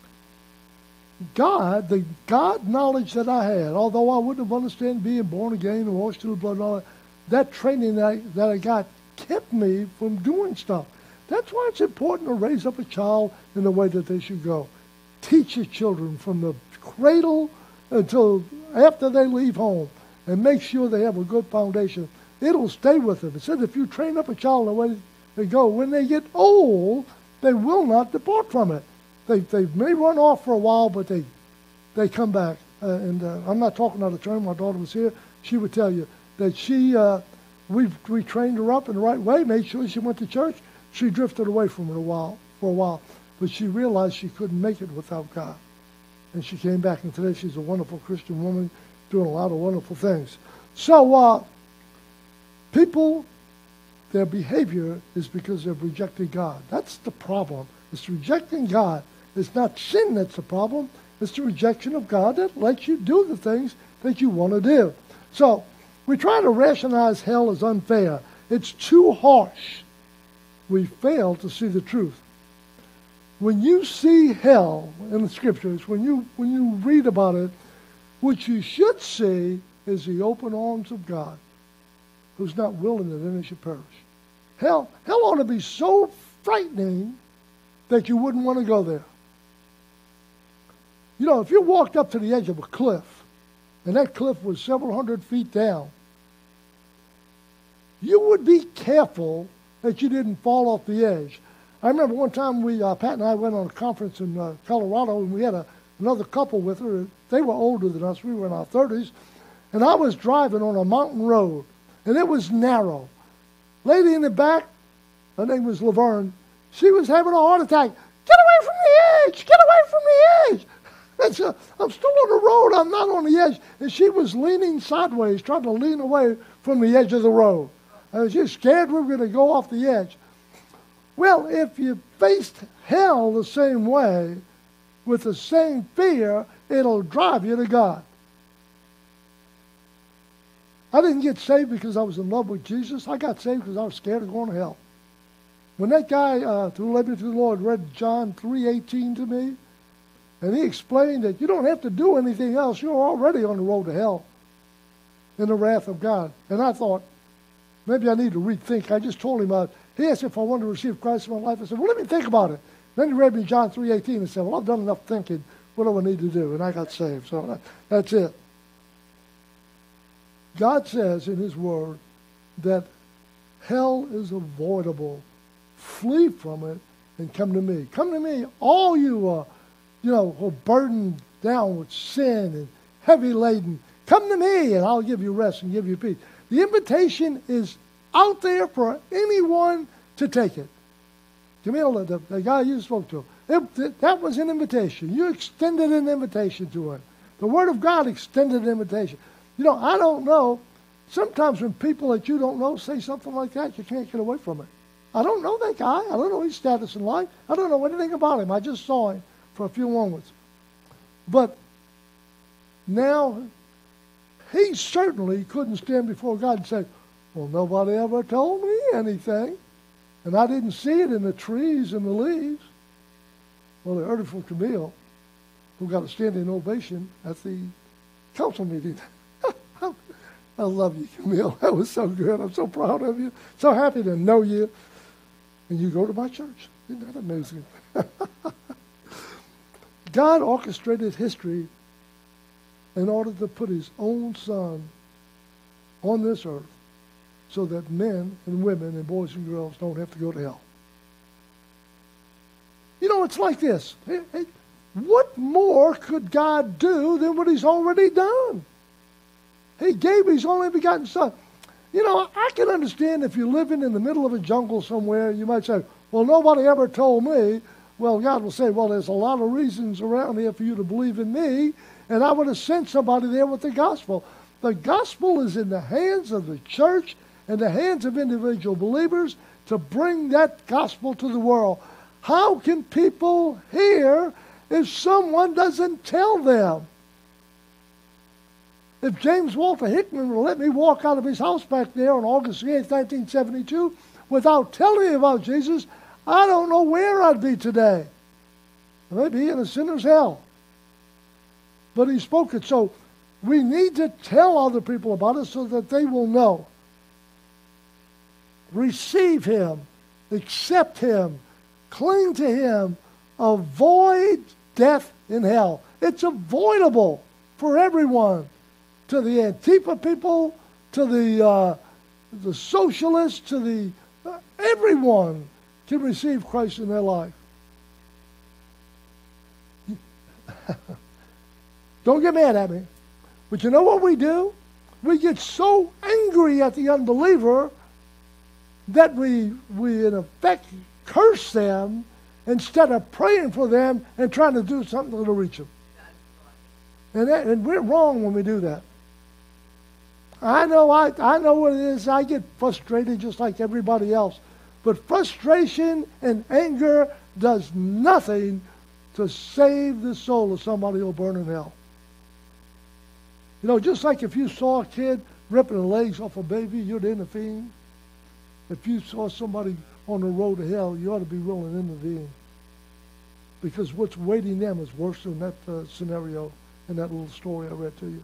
God, the God knowledge that I had, although I wouldn't have understood being born again and washed through the blood and all that, that training that I, that I got kept me from doing stuff. That's why it's important to raise up a child in the way that they should go. Teach your children from the cradle until after they leave home and make sure they have a good foundation. It'll stay with them. It says if you train up a child in the way they go, when they get old, they will not depart from it. They they may run off for a while, but they they come back. Uh, and uh, I'm not talking out of turn. My daughter was here. She would tell you that she uh, we we trained her up in the right way, made sure she went to church. She drifted away from it a while for a while, but she realized she couldn't make it without God, and she came back. And today she's a wonderful Christian woman, doing a lot of wonderful things. So uh, people, their behavior is because they've rejected God. That's the problem. It's rejecting God. It's not sin that's the problem. It's the rejection of God that lets you do the things that you want to do. So we try to rationalize hell as unfair. It's too harsh. We fail to see the truth. When you see hell in the scriptures, when you when you read about it, what you should see is the open arms of God, who's not willing that any should perish. Hell, hell ought to be so frightening that you wouldn't want to go there. You know, if you walked up to the edge of a cliff, and that cliff was several hundred feet down, you would be careful that you didn't fall off the edge. I remember one time we, uh, Pat and I went on a conference in uh, Colorado, and we had a, another couple with her. They were older than us. We were in our thirties. And I was driving on a mountain road, and it was narrow. Lady in the back, her name was Laverne, she was having a heart attack. Get away from the edge! Get away from the edge! That's a, I'm still on the road. I'm not on the edge. And she was leaning sideways, trying to lean away from the edge of the road. I was just scared we were going to go off the edge. Well, if you faced hell the same way, with the same fear, it'll drive you to God. I didn't get saved because I was in love with Jesus. I got saved because I was scared of going to hell. When that guy uh, who led me to the Lord read John three eighteen to me, and he explained that you don't have to do anything else. You're already on the road to hell in the wrath of God. And I thought, maybe I need to rethink. I just told him, uh, he asked if I wanted to receive Christ in my life. I said, well, let me think about it. Then he read me John three eighteen and said, well, I've done enough thinking. What do I need to do? And I got saved. So that, that's it. God says in his word that hell is avoidable. Flee from it and come to me. Come to me, all you uh, you know, who are burdened down with sin and heavy laden. Come to me and I'll give you rest and give you peace. The invitation is out there for anyone to take it. Camille, the, the guy you spoke to, it, that was an invitation. You extended an invitation to him. The Word of God extended an invitation. You know, I don't know. Sometimes when people that you don't know say something like that, you can't get away from it. I don't know that guy. I don't know his status in life. I don't know anything about him. I just saw him for a few moments. But now, he certainly couldn't stand before God and say, well, nobody ever told me anything. And I didn't see it in the trees and the leaves. Well, they heard it from Camille, who got a standing ovation at the council meeting. I love you, Camille. That was so good. I'm so proud of you. So happy to know you. And you go to my church. Isn't that amazing? God orchestrated history in order to put his own son on this earth so that men and women and boys and girls don't have to go to hell. You know, it's like this. Hey, hey, what more could God do than what he's already done? He gave his only begotten son. You know, I can understand if you're living in the middle of a jungle somewhere, you might say, well, nobody ever told me. Well, God will say, well, there's a lot of reasons around here for you to believe in me, and I would have sent somebody there with the gospel. The gospel is in the hands of the church and the hands of individual believers to bring that gospel to the world. How can people hear if someone doesn't tell them? If James Walter Hickman would let me walk out of his house back there on August eighth, nineteen seventy-two, without telling me about Jesus, I don't know where I'd be today. I may be in a sinner's hell. But he spoke it. So we need to tell other people about it so that they will know. Receive him. Accept him. Cling to him. Avoid death in hell. It's avoidable for everyone. To the Antifa people, to the uh, the socialists, to the uh, everyone can receive Christ in their life. Don't get mad at me. But you know what we do? We get so angry at the unbeliever that we, we in effect, curse them instead of praying for them and trying to do something to reach them. And, that, and we're wrong when we do that. I know I, I know what it is. I get frustrated just like everybody else. But frustration and anger does nothing to save the soul of somebody who'll burn in hell. You know, just like if you saw a kid ripping the legs off a baby, you'd intervene. If you saw somebody on the road to hell, you ought to be willing to intervene. Because what's waiting them is worse than that uh, scenario in that little story I read to you.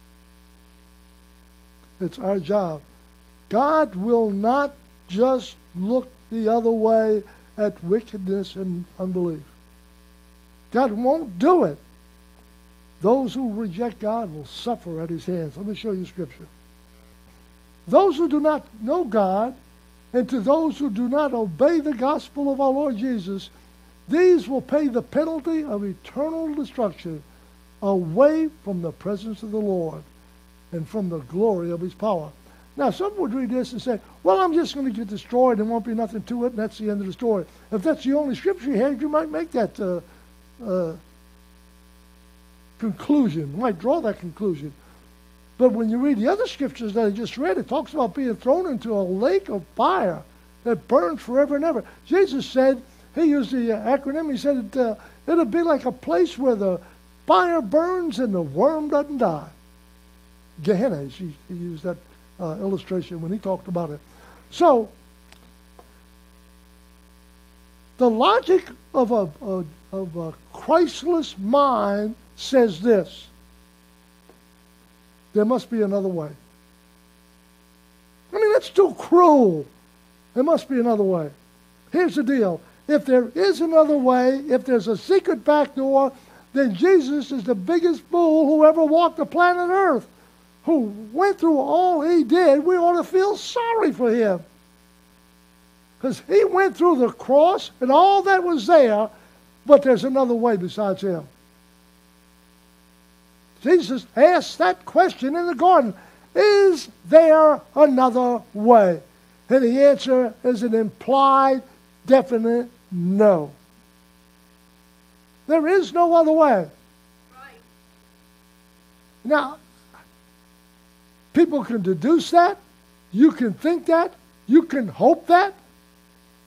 It's our job. God will not just look the other way at wickedness and unbelief. God won't do it. Those who reject God will suffer at his hands. Let me show you scripture. Those who do not know God, and to those who do not obey the gospel of our Lord Jesus, these will pay the penalty of eternal destruction away from the presence of the Lord and from the glory of his power. Now, some would read this and say, well, I'm just going to get destroyed and won't be nothing to it, and that's the end of the story. If that's the only scripture you have, you might make that uh, uh, conclusion. You might draw that conclusion. But when you read the other scriptures that I just read, it talks about being thrown into a lake of fire that burns forever and ever. Jesus said, he used the acronym, he said it, uh, it'll be like a place where the fire burns and the worm doesn't die. Gehenna, he, he used that uh, illustration when he talked about it. So, the logic of a, a, of a Christless mind says this: there must be another way. I mean, that's too cruel. There must be another way. Here's the deal. If there is another way, if there's a secret back door, then Jesus is the biggest fool who ever walked the planet Earth, who went through all he did. We ought to feel sorry for him. Because he went through the cross and all that was there, but there's another way besides him. Jesus asked that question in the garden, is there another way? And the answer is an implied, definite no. There is no other way. Right. Now, people can deduce that. You can think that. You can hope that.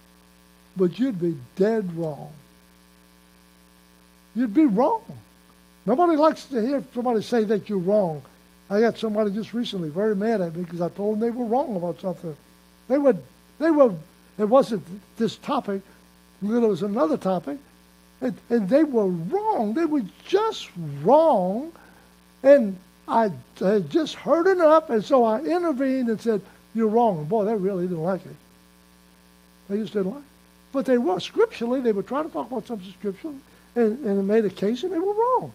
but you'd be dead wrong. You'd be wrong. Nobody likes to hear somebody say that you're wrong. I got somebody just recently very mad at me because I told them they were wrong about something. They would, they were, it wasn't this topic, it was another topic, and, and they were wrong. They were just wrong, and I had just heard enough, and so I intervened and said, you're wrong. And boy, they really didn't like it. They just didn't like it. But they were, scripturally, they were trying to talk about something scriptural, and, and it made a case, and they were wrong.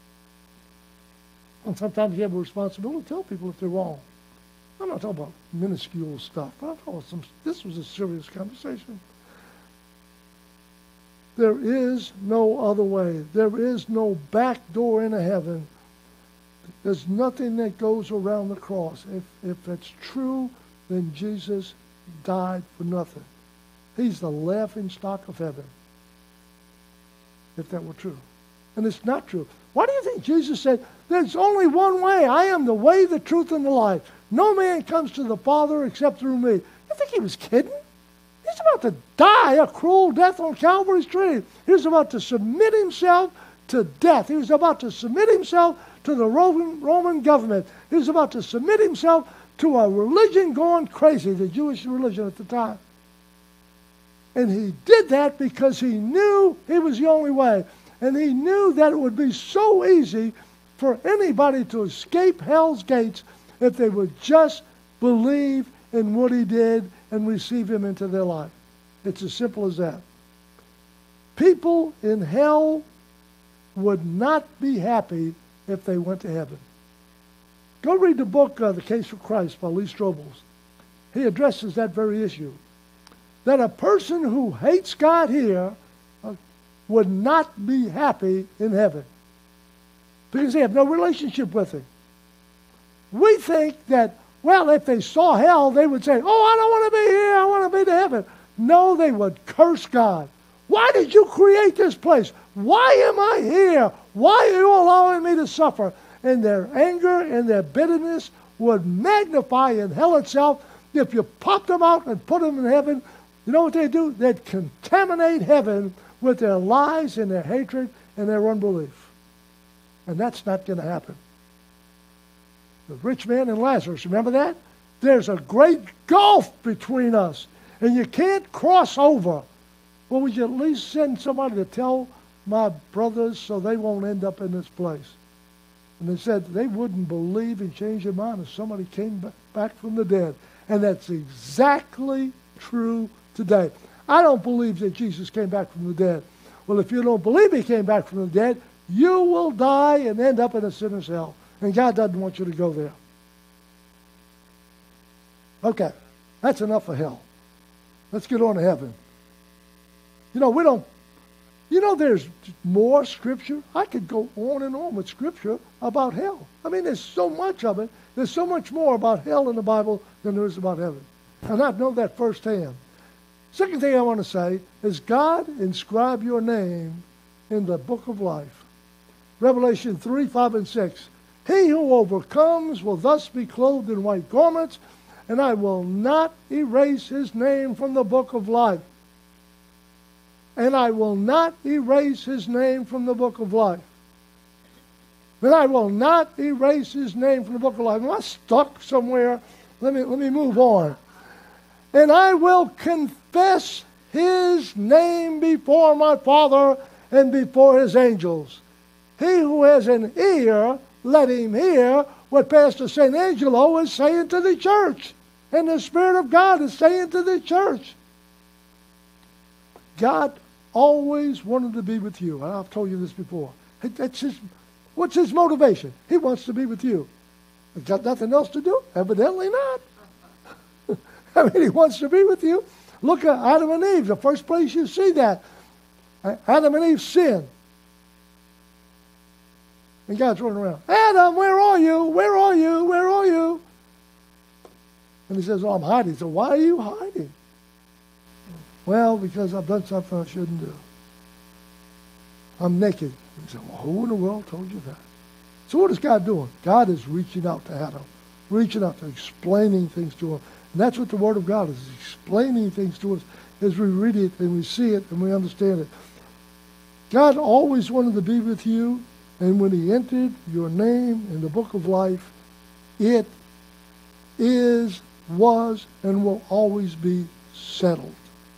And sometimes you have a responsibility to tell people if they're wrong. I'm not talking about minuscule stuff, but I'm talking about some, this was a serious conversation. There is no other way. There is no back door into heaven. There's nothing that goes around the cross. If, if that's true, then Jesus died for nothing. He's the laughing stock of heaven, if that were true. And it's not true. Why do you think Jesus said, there's only one way. I am the way, the truth, and the life. No man comes to the Father except through me. You think he was kidding? He's about to die a cruel death on Calvary's tree. He was about to submit himself to death. He was about to submit himself to the Roman, Roman government. He was about to submit himself to a religion going crazy, the Jewish religion at the time. And he did that because he knew he was the only way. And he knew that it would be so easy for anybody to escape hell's gates if they would just believe in what he did and receive him into their life. It's as simple as that. People in hell would not be happy if they went to heaven. Go read the book, uh, The Case for Christ by Lee Strobel. He addresses that very issue. That a person who hates God here uh, would not be happy in heaven because they have no relationship with him. We think that, well, if they saw hell, they would say, oh, I don't want to be here, I want to be to heaven. No, they would curse God. Why did you create this place? Why am I here? Why are you allowing me to suffer? And their anger and their bitterness would magnify in hell itself. If you popped them out and put them in heaven, you know what they'd do? They'd contaminate heaven with their lies and their hatred and their unbelief. And that's not going to happen. The rich man and Lazarus, remember that? There's a great gulf between us, and you can't cross over. Well, would you at least send somebody to tell my brothers so they won't end up in this place? And they said they wouldn't believe and change their mind if somebody came back from the dead. And that's exactly true today. I don't believe that Jesus came back from the dead. Well, if you don't believe he came back from the dead, you will die and end up in a sinner's hell. And God doesn't want you to go there. Okay, that's enough of hell. Let's get on to heaven. You know, we don't, you know, there's more scripture. I could go on and on with scripture about hell. I mean, there's so much of it. There's so much more about hell in the Bible than there is about heaven. And I know that firsthand. Second thing I want to say is God inscribe your name in the book of life. Revelation three, five, and six. He who overcomes will thus be clothed in white garments, and I will not erase his name from the book of life. And I will not erase his name from the book of life. And I will not erase his name from the book of life. Am I stuck somewhere? Let me, let me move on. And I will confess his name before my Father and before his angels. He who has an ear, let him hear what Pastor Saint Angelo is saying to the church. And the Spirit of God is saying to the church. God always wanted to be with you. I've told you this before. That's his, what's his motivation? He wants to be with you. He's got nothing else to do? Evidently not. I mean, he wants to be with you. Look at Adam and Eve, the first place you see that. Adam and Eve sinned. And God's running around. Adam, where are you? Where are you? Where are you? And he says, oh, I'm hiding. He said, why are you hiding? Well, because I've done something I shouldn't do. I'm naked. He said, well, who in the world told you that? So what is God doing? God is reaching out to Adam, reaching out to explaining things to him. And that's what the Word of God is, explaining things to us. as we read it and we see it and we understand it. God always wanted to be with you, and when he entered your name in the book of life, it is, was, and will always be settled.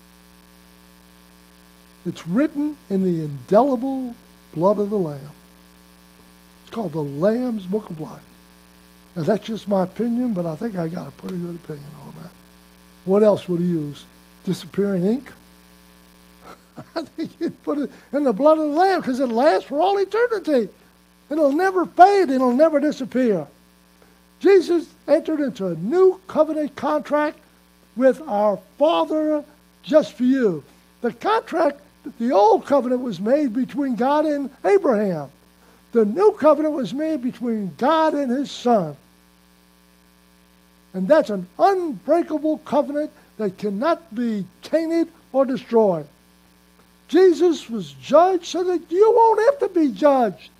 It's written in the indelible blood of the Lamb. It's called the Lamb's Book of Life. Now, that's just my opinion, but I think I got a pretty good opinion on that. What else would he use? Disappearing ink? I think he'd put it in the blood of the Lamb because it lasts for all eternity. It'll never fade. It'll never disappear. Jesus entered into a new covenant contract with our Father just for you. The contract, the old covenant was made between God and Abraham. The new covenant was made between God and his Son. And that's an unbreakable covenant that cannot be tainted or destroyed. Jesus was judged so that you won't have to be judged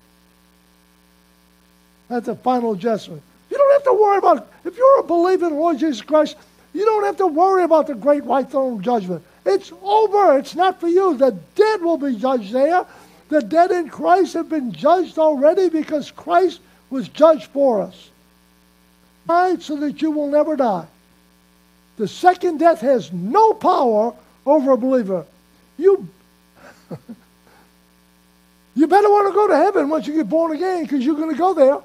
at the final judgment. You don't have to worry about, if you're a believer in the Lord Jesus Christ, you don't have to worry about the great white throne judgment. It's over. It's not for you. The dead will be judged there. The dead in Christ have been judged already because Christ was judged for us. Died so that you will never die. The second death has no power over a believer. You, you better want to go to heaven once you get born again because you're going to go there.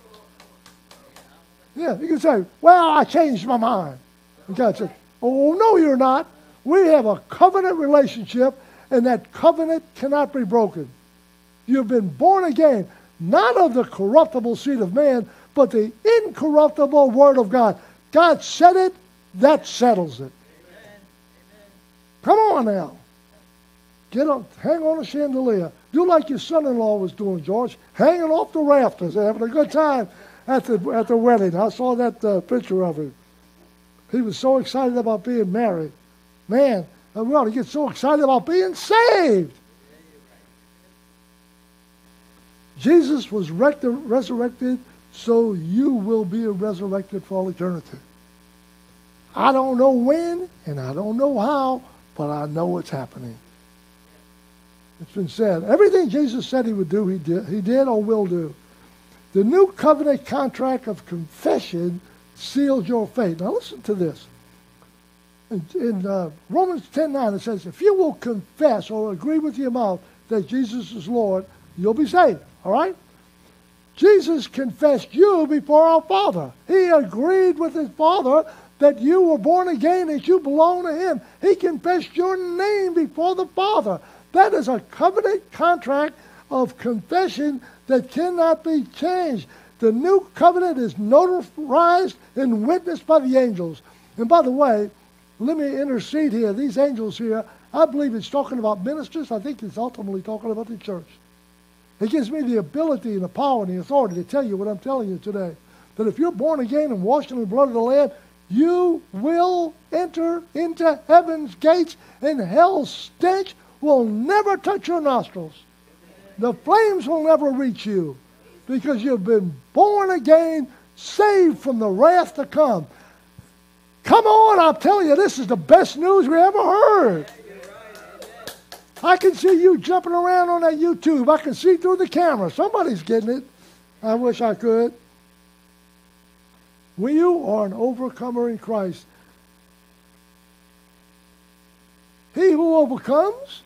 Yeah, you can say, well, I changed my mind. And God says, oh, no, you're not. We have a covenant relationship, and that covenant cannot be broken. You've been born again, not of the corruptible seed of man, but the incorruptible Word of God. God said it, that settles it. Amen. Come on now. Get up, hang on a chandelier. Do like your son-in-law was doing, George, hanging off the rafters, having a good time at the at the wedding. I saw that uh, picture of him. He was so excited about being married. Man, we ought to get so excited about being saved. Jesus was resurrected, so you will be resurrected for all eternity. I don't know when, and I don't know how, but I know it's happening. It's been said. Everything Jesus said he would do, he did, he did or will do. The new covenant contract of confession seals your faith. Now listen to this. In, in uh, Romans ten nine, it says, if you will confess or agree with your mouth that Jesus is Lord, you'll be saved. All right? Jesus confessed you before our Father. He agreed with his Father that you were born again, that you belong to him. He confessed your name before the Father. That is a covenant contract of confession that cannot be changed. The new covenant is notarized and witnessed by the angels. And by the way, let me intercede here. These angels here, I believe it's talking about ministers. I think it's ultimately talking about the church. It gives me the ability and the power and the authority to tell you what I'm telling you today. That if you're born again and washed in the blood of the Lamb, you will enter into heaven's gates, and hell's stench will never touch your nostrils. The flames will never reach you because you've been born again, saved from the wrath to come. Come on, I'll tell you, this is the best news we ever heard. I can see you jumping around on that YouTube. I can see through the camera. Somebody's getting it. I wish I could. When you are an overcomer in Christ, he who overcomes,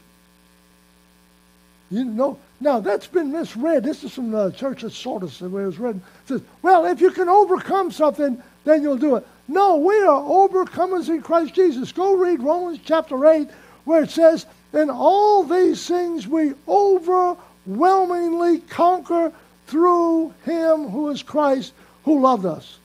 you know, now that's been misread. This is from the Church of Sardis where it was written. It says, well, if you can overcome something, then you'll do it. No, we are overcomers in Christ Jesus. Go read Romans chapter eight where it says, in all these things we overwhelmingly conquer through him who is Christ, who loved us.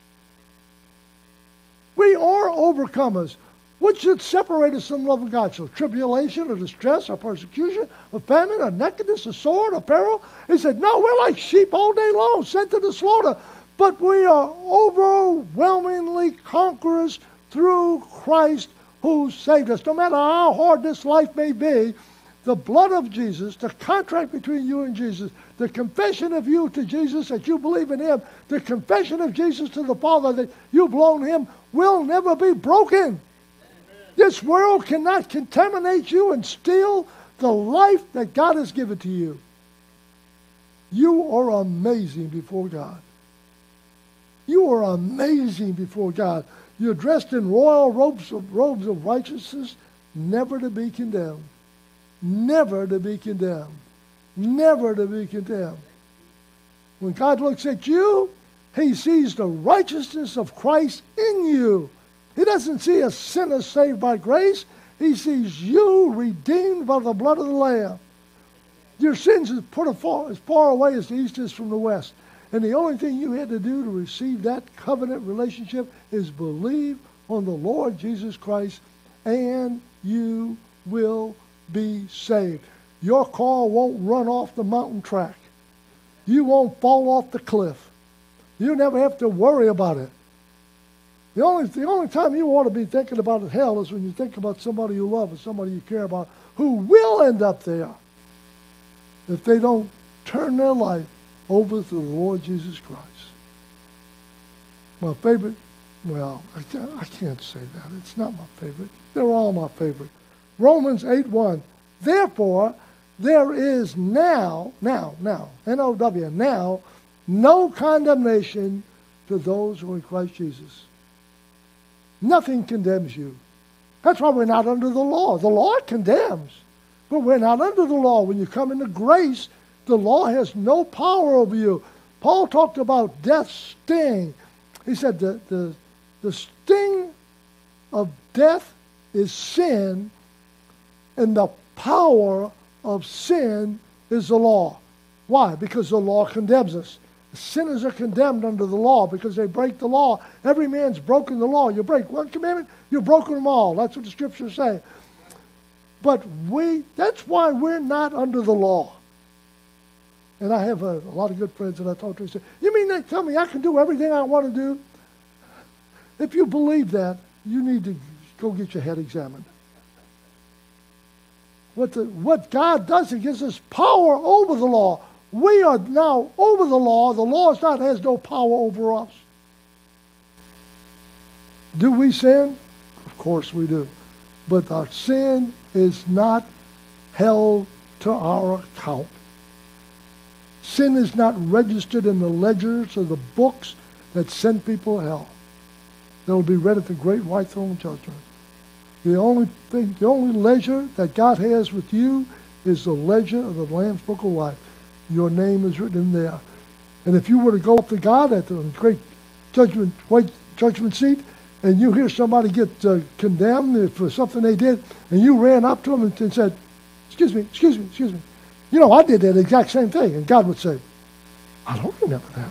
We are overcomers. What should separate us from the love of God? So tribulation or distress or persecution or famine or nakedness or sword or peril? He said, no, we're like sheep all day long, sent to the slaughter. But we are overwhelmingly conquerors through Christ who saved us. No matter how hard this life may be, the blood of Jesus, the contract between you and Jesus, the confession of you to Jesus that you believe in him, the confession of Jesus to the Father that you belong to him will never be broken. This world cannot contaminate you and steal the life that God has given to you. You are amazing before God. You are amazing before God. You're dressed in royal robes of, robes of righteousness, never to be condemned. Never to be condemned. Never to be condemned. When God looks at you, he sees the righteousness of Christ in you. He doesn't see a sinner saved by grace. He sees you redeemed by the blood of the Lamb. Your sins are put afar, as far away as the east is from the west. And the only thing you had to do to receive that covenant relationship is believe on the Lord Jesus Christ, and you will be saved. Your car won't run off the mountain track. You won't fall off the cliff. You never have to worry about it. The only, the only time you ought to be thinking about hell is when you think about somebody you love or somebody you care about who will end up there if they don't turn their life over to the Lord Jesus Christ. My favorite, well, I can't, I can't say that. It's not my favorite. They're all my favorite. Romans eight one. Therefore, there is now, now, now, N O W, now, no condemnation to those who are in Christ Jesus. Nothing condemns you. That's why we're not under the law. The law condemns, but we're not under the law. When you come into grace, the law has no power over you. Paul talked about death's sting. He said the, the, the sting of death is sin, and the power of sin is the law. Why? Because the law condemns us. Sinners are condemned under the law because they break the law. Every man's broken the law. You break one commandment, you've broken them all. That's what the scriptures say. But we, that's why we're not under the law. And I have a, a lot of good friends that I talk to. They say, you mean they tell me I can do everything I want to do? If you believe that, you need to go get your head examined. What, the, what God does, He gives us power over the law. We are now over the law. The law is not, has no power over us. Do we sin? Of course we do. But our sin is not held to our account. Sin is not registered in the ledgers or the books that send people to hell. That will be read at the great white throne judgment. The only thing, the only ledger that God has with you is the ledger of the Lamb's Book of Life. Your name is written in there. And if you were to go up to God at the great judgment, white judgment seat, and you hear somebody get uh, condemned for something they did, and you ran up to them and, and said, excuse me, excuse me, excuse me. You know, I did that exact same thing. And God would say, I don't remember that.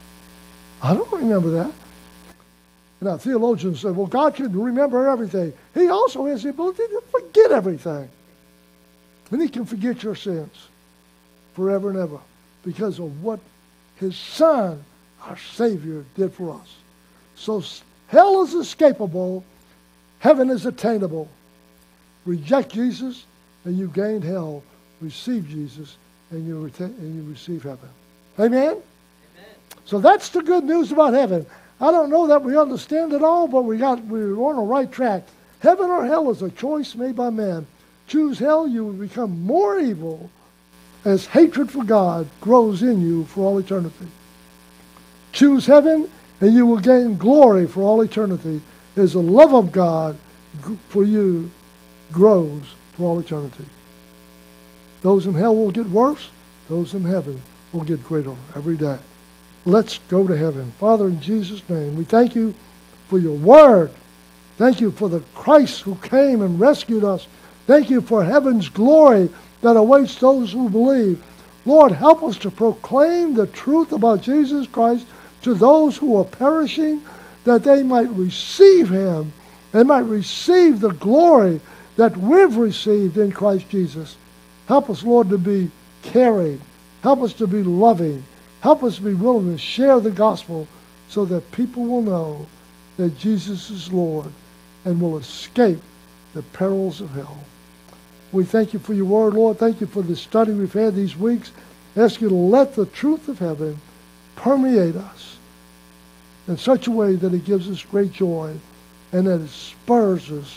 I don't remember that. And our theologians say, well, God can remember everything. He also has the ability to forget everything. And He can forget your sins forever and ever because of what His Son, our Savior, did for us. So hell is escapable. Heaven is attainable. Reject Jesus and you gain hell. Receive Jesus and you, retain, and you receive heaven. Amen? Amen? So that's the good news about heaven. I don't know that we understand it all, but we got, we're on the right track. Heaven or hell is a choice made by man. Choose hell, you will become more evil as hatred for God grows in you for all eternity. Choose heaven, and you will gain glory for all eternity as the love of God for you grows for all eternity. Those in hell will get worse. Those in heaven will get greater every day. Let's go to heaven. Father, in Jesus' name, we thank you for your word. Thank you for the Christ who came and rescued us. Thank you for heaven's glory that awaits those who believe. Lord, help us to proclaim the truth about Jesus Christ to those who are perishing, that they might receive Him. They might receive the glory that we've received in Christ Jesus. Help us, Lord, to be caring. Help us to be loving. Help us to be willing to share the gospel so that people will know that Jesus is Lord and will escape the perils of hell. We thank you for your word, Lord. Thank you for the study we've had these weeks. I ask you to let the truth of heaven permeate us in such a way that it gives us great joy and that it spurs us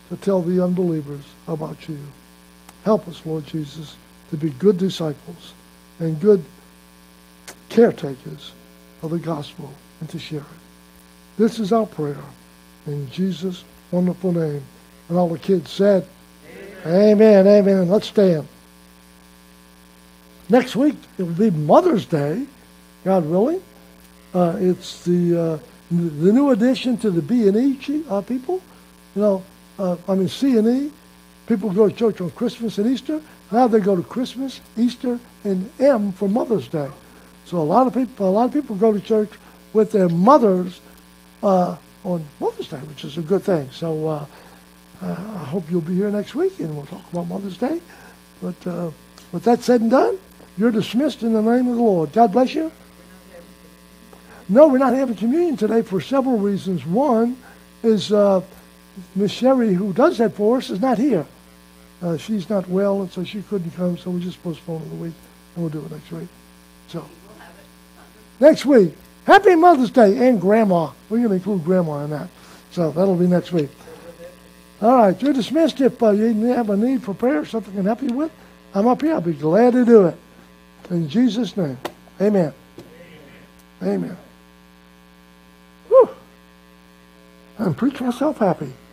to tell the unbelievers about you. Help us, Lord Jesus, to be good disciples and good caretakers of the gospel and to share it. This is our prayer in Jesus' wonderful name. And all the kids said, Amen, amen. amen. Let's stand. Next week, it will be Mother's Day, God willing. Uh, it's the uh, the new addition to the B and E uh, people. You know, uh, I mean C and E. People go to church on Christmas and Easter. Now they go to Christmas, Easter, and M for Mother's Day. So a lot of people, a lot of people go to church with their mothers uh, on Mother's Day, which is a good thing. So uh, uh, I hope you'll be here next week, and we'll talk about Mother's Day. But uh, with that said and done, you're dismissed in the name of the Lord. God bless you. No, we're not having communion today for several reasons. One is uh, Miss Sherry, who does that for us, is not here. Uh, she's not well, and so she couldn't come, so we just postponed it a week, and we'll do it next week. So, next week, Happy Mother's Day, and Grandma. We're going to include Grandma in that. So that'll be next week. All right, you're dismissed. If uh, you have a need for prayer, something I can help you with, I'm up here. I'll be glad to do it. In Jesus' name, amen. Amen. Whew. I'm preaching myself happy.